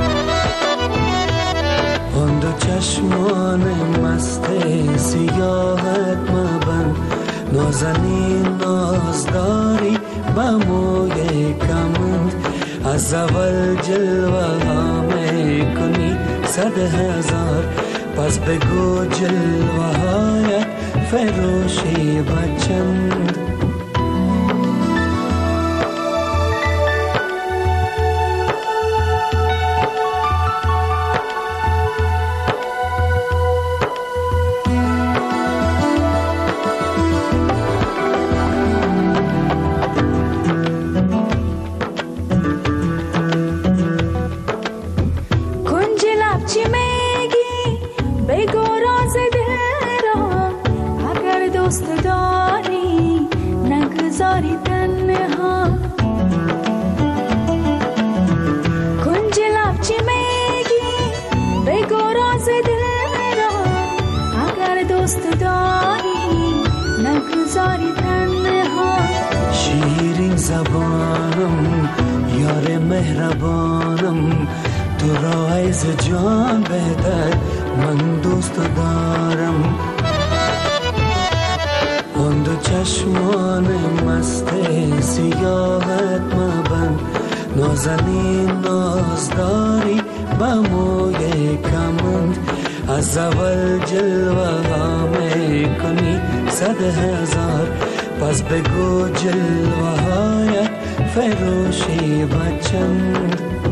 آن دو چشمان مست سیاحت مبند، نازنین نازداری با موی کمند، از اول جلوه ها می کنی صد هزار، پس بگو جلوه هایت فروشی بچند. بگذاری تنها. شیرین زبانم یار مهربانم، تو را از جان بهتر من دوست دارم. آن دو چشمان مست سیاهت مبند، نازنین نازداری با موی کمند. از اول جلوه ها می کنی صد هزار، پس بگو جلوه هایت فروشی بچند.